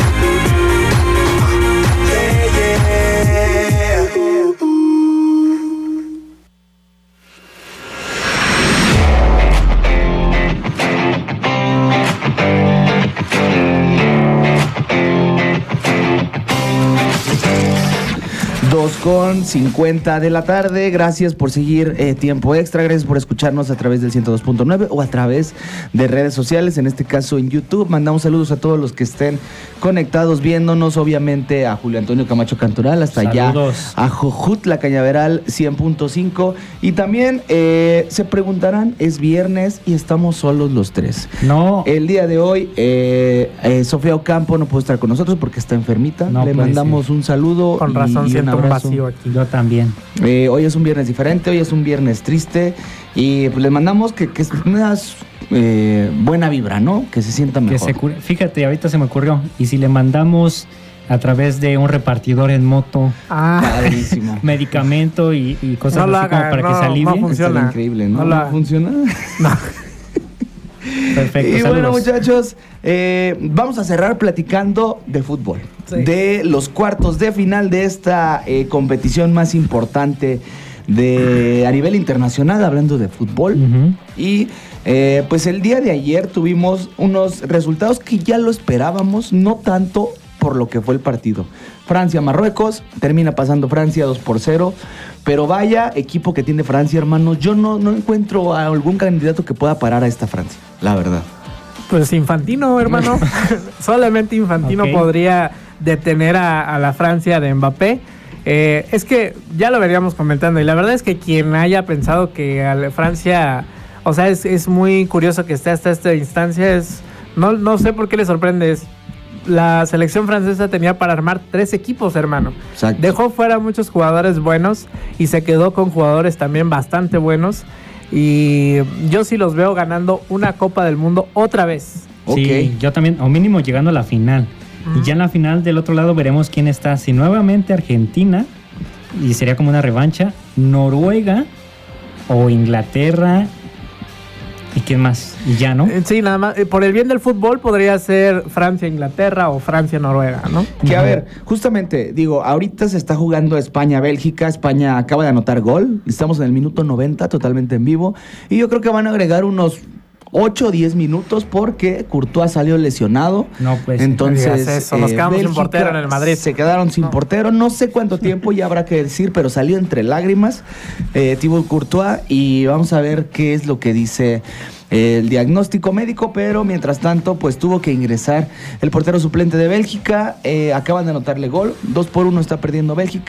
Yeah, yeah. dos con cincuenta de la tarde. Gracias por seguir eh, Tiempo Extra. Gracias por escucharnos a través del ciento dos punto nueve o a través de redes sociales, en este caso en YouTube. Mandamos saludos a todos los que estén conectados viéndonos. Obviamente a Julio Antonio Camacho Cantoral, hasta Saludos. allá a Jojutla Cañaveral cien punto cinco. Y también eh, se preguntarán, es viernes y estamos solos los tres. No. El día de hoy eh, eh, Sofía Ocampo no puede estar con nosotros porque está enfermita. No Le puede mandamos ser. un saludo. Con y- razón y un siento un abrazo. vacío aquí. Yo también. Eh, hoy es un viernes diferente, hoy es un viernes triste y pues les mandamos que, que es una eh, buena vibra, ¿no? Que se sienta Que mejor. se cure. Fíjate, ahorita se me ocurrió. ¿Y si le mandamos a través de un repartidor en moto Ah, Padrísimo. medicamento y, y cosas No lo así como haga, para que no, se alivie? no funciona. Estaría increíble, ¿no? No ¿No, la- funciona? Perfecto, Y bueno, saludos. muchachos, eh, vamos a cerrar platicando de fútbol. Sí. De los cuartos de final de esta eh, competición más importante de a nivel internacional, hablando de fútbol. Ujú. Y eh, pues el día de ayer tuvimos unos resultados que ya lo esperábamos, no tanto por lo que fue el partido. Francia-Marruecos, termina pasando Francia dos por cero, pero vaya equipo que tiene Francia, hermanos. Yo no, no encuentro a algún candidato que pueda parar a esta Francia, la verdad. Pues Infantino, hermano. Solamente Infantino Ok. podría detener a, a la Francia de Mbappé. Eh, es que ya lo veríamos comentando y la verdad es que quien haya pensado que a la Francia, o sea, es, es muy curioso que esté hasta esta instancia, es no, no sé por qué le sorprende. Es, la selección francesa tenía para armar tres equipos, hermano. Exacto. Dejó fuera muchos jugadores buenos y se quedó con jugadores también bastante buenos. Y yo sí los veo ganando una Copa del Mundo otra vez. Sí, yo también, o mínimo llegando a la final. Y ya en la final del otro lado veremos quién está. Si nuevamente Argentina, y sería como una revancha, Noruega o Inglaterra. ¿Y quién más? Y ya, ¿no? Eh, Sí, nada más. eh, Por el bien del fútbol podría ser Francia-Inglaterra o Francia-Noruega, ¿no? Que a Ujú. ver, justamente, digo, ahorita se está jugando España-Bélgica. España acaba de anotar gol. Estamos en el minuto noventa, totalmente en vivo. Y yo creo que van a agregar unos ocho o diez minutos porque Courtois salió lesionado. No, pues. Entonces, No digas eso, nos eh, quedamos sin Bélgica portero en el Madrid. Se quedaron sin No. portero. No sé cuánto tiempo, ya habrá que decir, pero salió entre lágrimas eh, Thibaut Courtois. Y vamos a ver qué es lo que dice el diagnóstico médico, pero mientras tanto, pues tuvo que ingresar el portero suplente de Bélgica. Eh, acaban de anotarle gol, dos por uno está perdiendo Bélgica.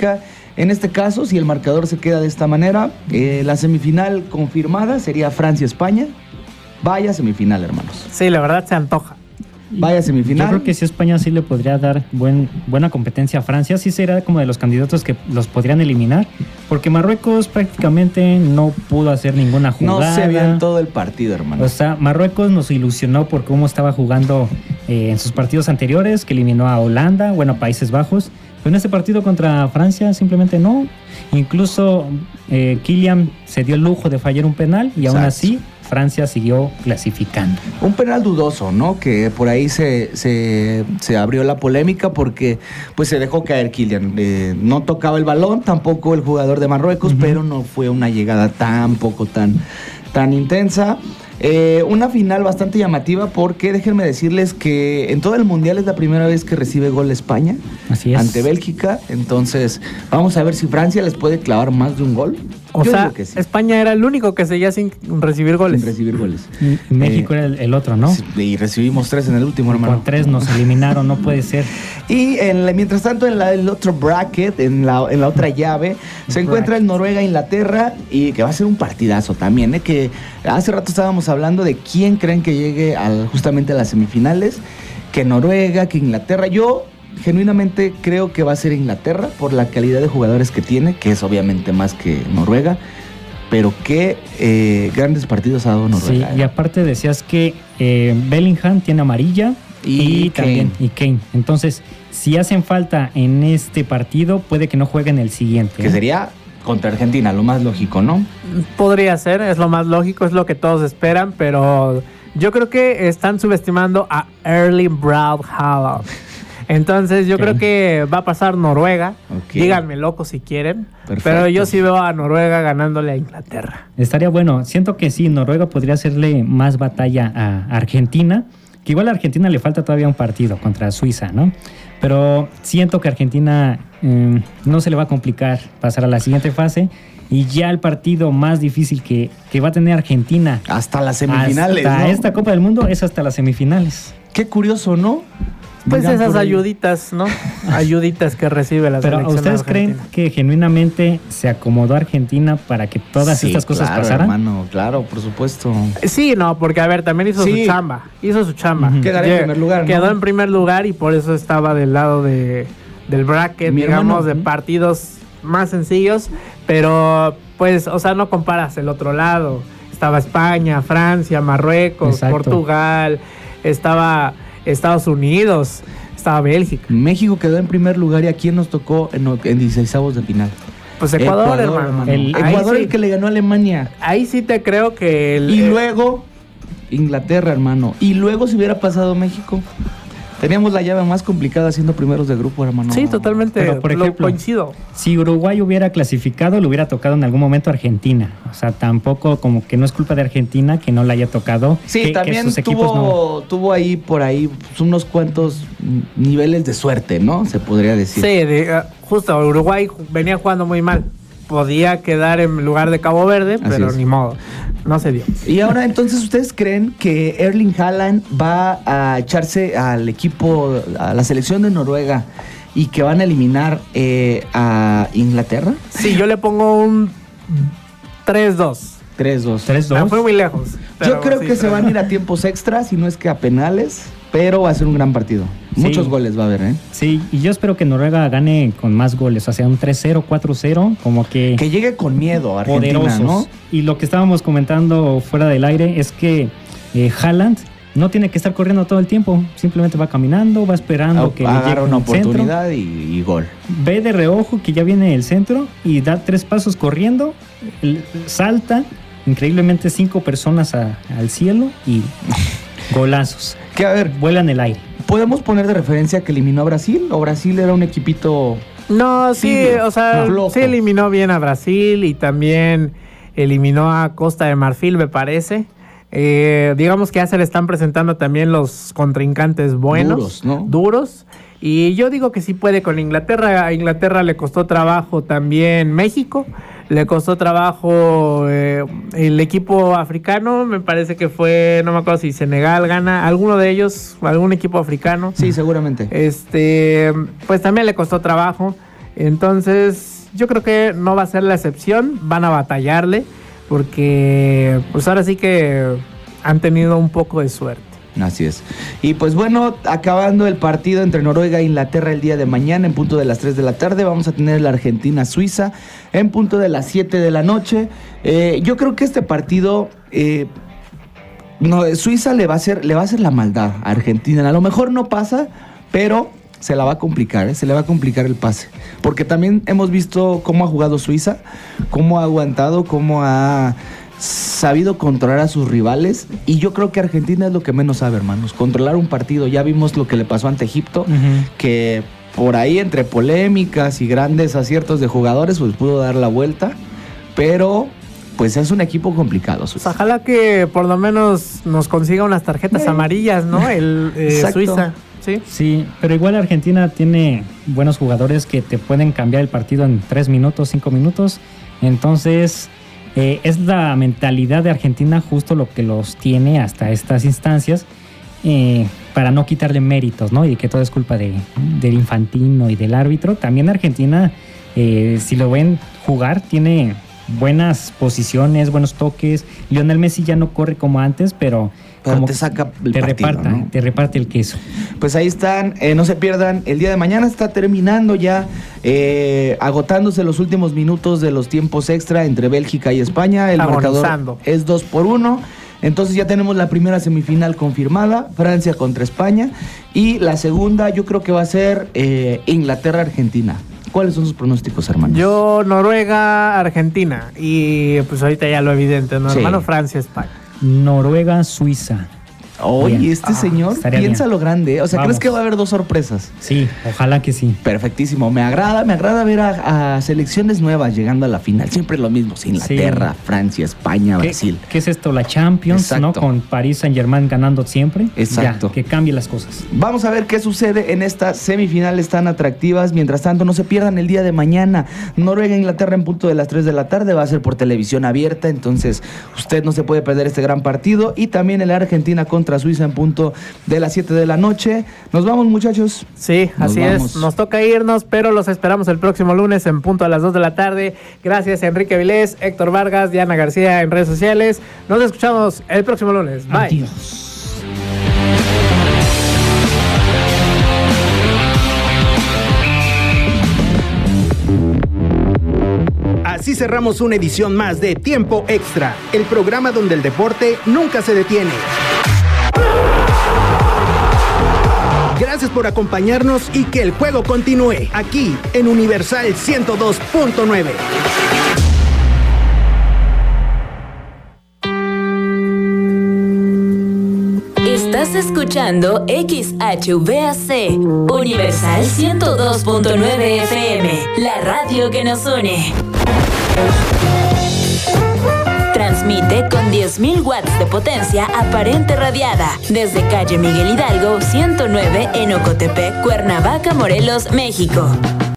En este caso, si el marcador se queda de esta manera, eh, la semifinal confirmada sería Francia-España. Vaya semifinal, hermanos. Sí, la verdad se antoja. Vaya semifinal. Yo creo que sí, España sí le podría dar buen, buena competencia a Francia. Sí será como de los candidatos que los podrían eliminar. Porque Marruecos prácticamente no pudo hacer ninguna jugada. No se vio en todo el partido, hermano. O sea, Marruecos nos ilusionó por cómo estaba jugando eh, en sus partidos anteriores, que eliminó a Holanda, bueno, a Países Bajos. Pero en este partido contra Francia simplemente no. Incluso eh, Kylian se dio el lujo de fallar un penal y Exacto. aún así Francia siguió clasificando. Un penal dudoso, ¿no? Que por ahí se, se, se abrió la polémica porque pues se dejó caer Kylian. Eh, no tocaba el balón, tampoco el jugador de Marruecos, uh-huh. pero no fue una llegada tampoco tan, tan intensa. Eh, una final bastante llamativa porque déjenme decirles que en todo el mundial es la primera vez que recibe gol España. Así es. Ante Bélgica. Entonces vamos a ver si Francia les puede clavar más de un gol. O Yo sea, digo que sí. España era el único que seguía sin recibir goles. Sin recibir goles. Y México eh, era el, el otro, ¿no? Y recibimos tres en el último, hermano. Con tres nos eliminaron, no puede ser. Y en la, mientras tanto, en la, el otro bracket, en la, en la otra llave, se bracket. encuentra el Noruega-Inglaterra y que va a ser un partidazo también, ¿eh? Que hace rato estábamos hablando de quién creen que llegue al, justamente a las semifinales, que Noruega, que Inglaterra. Yo genuinamente creo que va a ser Inglaterra por la calidad de jugadores que tiene, que es obviamente más que Noruega, pero qué eh, grandes partidos ha dado Noruega. Sí, y aparte decías que eh, Bellingham tiene amarilla y, y también y Kane. Entonces, si hacen falta en este partido, puede que no jueguen el siguiente. Que ¿eh? sería contra Argentina, lo más lógico, ¿no? Podría ser, es lo más lógico, es lo que todos esperan, pero yo creo que están subestimando a Erling Braut Haaland. Entonces yo okay. creo que va a pasar Noruega. Okay. Díganme loco si quieren. Perfecto. Pero yo sí veo a Noruega ganándole a Inglaterra. Estaría bueno. Siento que sí, Noruega podría hacerle más batalla a Argentina. Que igual a Argentina le falta todavía un partido contra Suiza, ¿no? Pero siento que a Argentina eh, no se le va a complicar pasar a la siguiente fase. Y ya el partido más difícil que, que va a tener Argentina. Hasta las semifinales, hasta ¿no? esta Copa del Mundo es hasta las semifinales. Qué curioso, ¿no? Pues Digan esas ayuditas, ¿no? Ayuditas que recibe la selección. Pero ¿ustedes creen que genuinamente se acomodó Argentina para que todas sí, estas cosas claro, pasaran? Hermano, claro, por supuesto. Sí, no, porque a ver, también hizo sí. su chamba. Hizo su chamba. Uh-huh. Quedaría en primer lugar, ¿no? Quedó en primer lugar y por eso estaba del lado de, del bracket, Mi digamos, hermano, de partidos más sencillos. Pero, pues, o sea, no comparas el otro lado. Estaba España, Francia, Marruecos, Exacto. Portugal, estaba Estados Unidos, estaba Bélgica. México quedó en primer lugar y a quién nos tocó en, en dieciseisavos de final. Pues Ecuador, Ecuador hermano. hermano. El, Ecuador sí. el que le ganó a Alemania. Ahí sí te creo que... El, y luego Inglaterra, hermano. Y luego si hubiera pasado México. Teníamos la llave más complicada siendo primeros de grupo, hermano. Sí, totalmente. Pero, por ejemplo, coincido. Si Uruguay hubiera clasificado, le hubiera tocado en algún momento Argentina. O sea, tampoco como que no es culpa de Argentina que no le haya tocado. Sí, que, también que sus tuvo, no... tuvo ahí por ahí pues, unos cuantos niveles de suerte, ¿no? Se podría decir. Sí, de, uh, justo Uruguay venía jugando muy mal. Podía quedar en lugar de Cabo Verde, Así pero es. ni modo. No se dio. Y ahora, entonces, ¿ustedes creen que Erling Haaland va a echarse al equipo, a la selección de Noruega y que van a eliminar eh, a Inglaterra? Sí, yo le pongo un tres dos. tres dos. tres dos. No, fue muy lejos. Yo creo sí, que pero... se van a ir a tiempos extras, si no es que a penales, pero va a ser un gran partido. Sí. Muchos goles va a haber, ¿eh? Sí, y yo espero que Noruega gane con más goles, o sea, un tres cero, cuatro cero, como que... Que llegue con miedo a Argentina, poderosos, ¿no? Y lo que estábamos comentando fuera del aire es que eh, Haaland no tiene que estar corriendo todo el tiempo, simplemente va caminando, va esperando a, que le llegue una oportunidad centro, y, y gol. Ve de reojo que ya viene el centro y da tres pasos corriendo, salta, increíblemente cinco personas a, al cielo y golazos. Que a ver, vuela en el aire. ¿Podemos poner de referencia que eliminó a Brasil? ¿O Brasil era un equipito...? No, sí, tibio, o sea, flojo. Sí eliminó bien a Brasil y también eliminó a Costa de Marfil, me parece. Eh, digamos que ya se le están presentando también los contrincantes buenos. Duros, ¿no? Duros. Y yo digo que sí puede con Inglaterra. A Inglaterra le costó trabajo también México. Le costó trabajo eh, el equipo africano, me parece que fue, no me acuerdo si Senegal gana, alguno de ellos, algún equipo africano. Sí, seguramente. Este, pues también le costó trabajo. Entonces, yo creo que no va a ser la excepción, van a batallarle, porque pues ahora sí que han tenido un poco de suerte. Así es. Y pues bueno, acabando el partido entre Noruega e Inglaterra el día de mañana en punto de las tres de la tarde, vamos a tener la Argentina-Suiza en punto de las siete de la noche. Eh, yo creo que este partido... Eh, no, Suiza le va a hacer, le va a hacer la maldad a Argentina. A lo mejor no pasa, pero se la va a complicar, ¿eh? Se le va a complicar el pase. Porque también hemos visto cómo ha jugado Suiza, cómo ha aguantado, cómo ha sabido controlar a sus rivales. Y yo creo que Argentina es lo que menos sabe, hermanos. Controlar un partido. Ya vimos lo que le pasó ante Egipto, uh-huh. que por ahí entre polémicas y grandes aciertos de jugadores, pues pudo dar la vuelta. Pero... pues es un equipo complicado. Suiza. Ojalá que por lo menos nos consiga unas tarjetas eh. amarillas, ¿no? El eh, Suiza. ¿Sí? Sí, pero igual Argentina tiene buenos jugadores que te pueden cambiar el partido en tres minutos, cinco minutos. Entonces, eh, es la mentalidad de Argentina justo lo que los tiene hasta estas instancias, eh, para no quitarle méritos, ¿no? Y que todo es culpa de, del Infantino y del árbitro. También Argentina, eh, si lo ven jugar, tiene... buenas posiciones, buenos toques. Lionel Messi ya no corre como antes, pero, pero como te saca el te partido, reparta, ¿no? te reparte el queso. Pues ahí están, eh, no se pierdan. El día de mañana está terminando ya, eh, agotándose los últimos minutos de los tiempos extra entre Bélgica y España. El marcador es dos por uno. Entonces ya tenemos la primera semifinal confirmada, Francia contra España. Y la segunda yo creo que va a ser eh, Inglaterra-Argentina. ¿Cuáles son sus pronósticos, hermanos? Yo, Noruega, Argentina. Y pues ahorita ya lo evidente, ¿no, sí. hermano? Francia, España. Noruega, Suiza. Oye, bien. este ah, señor piensa bien. Lo grande. O sea, Vamos. ¿crees que va a haber dos sorpresas? Sí, ojalá que sí. Perfectísimo. Me agrada, me agrada ver a, a selecciones nuevas llegando a la final. Siempre lo mismo. Inglaterra, sí. Francia, España, ¿Qué, Brasil. ¿Qué es esto? La Champions, Exacto. ¿no? Con París Saint-Germain ganando siempre. Exacto. Ya, que cambie las cosas. Vamos a ver qué sucede en estas semifinales tan atractivas. Mientras tanto, no se pierdan el día de mañana. Noruega, Inglaterra en punto de las tres de la tarde. Va a ser por televisión abierta. Entonces, usted no se puede perder este gran partido. Y también el Argentina contra Suiza en punto de las siete de la noche. Nos vamos, muchachos. Sí, Nos así vamos. es. Nos toca irnos, pero los esperamos el próximo lunes en punto a las dos de la tarde. Gracias a Enrique Vilés, Héctor Vargas, Diana García en redes sociales. Nos escuchamos el próximo lunes. Bye. Adiós. Así cerramos una edición más de Tiempo Extra, el programa donde el deporte nunca se detiene. Gracias por acompañarnos y que el juego continúe aquí en Universal ciento dos punto nueve. Estás escuchando X H V A C, Universal ciento dos punto nueve F M, la radio que nos une. Transmite con diez mil watts de potencia aparente radiada desde calle Miguel Hidalgo ciento nueve en Ocotepec, Cuernavaca, Morelos, México.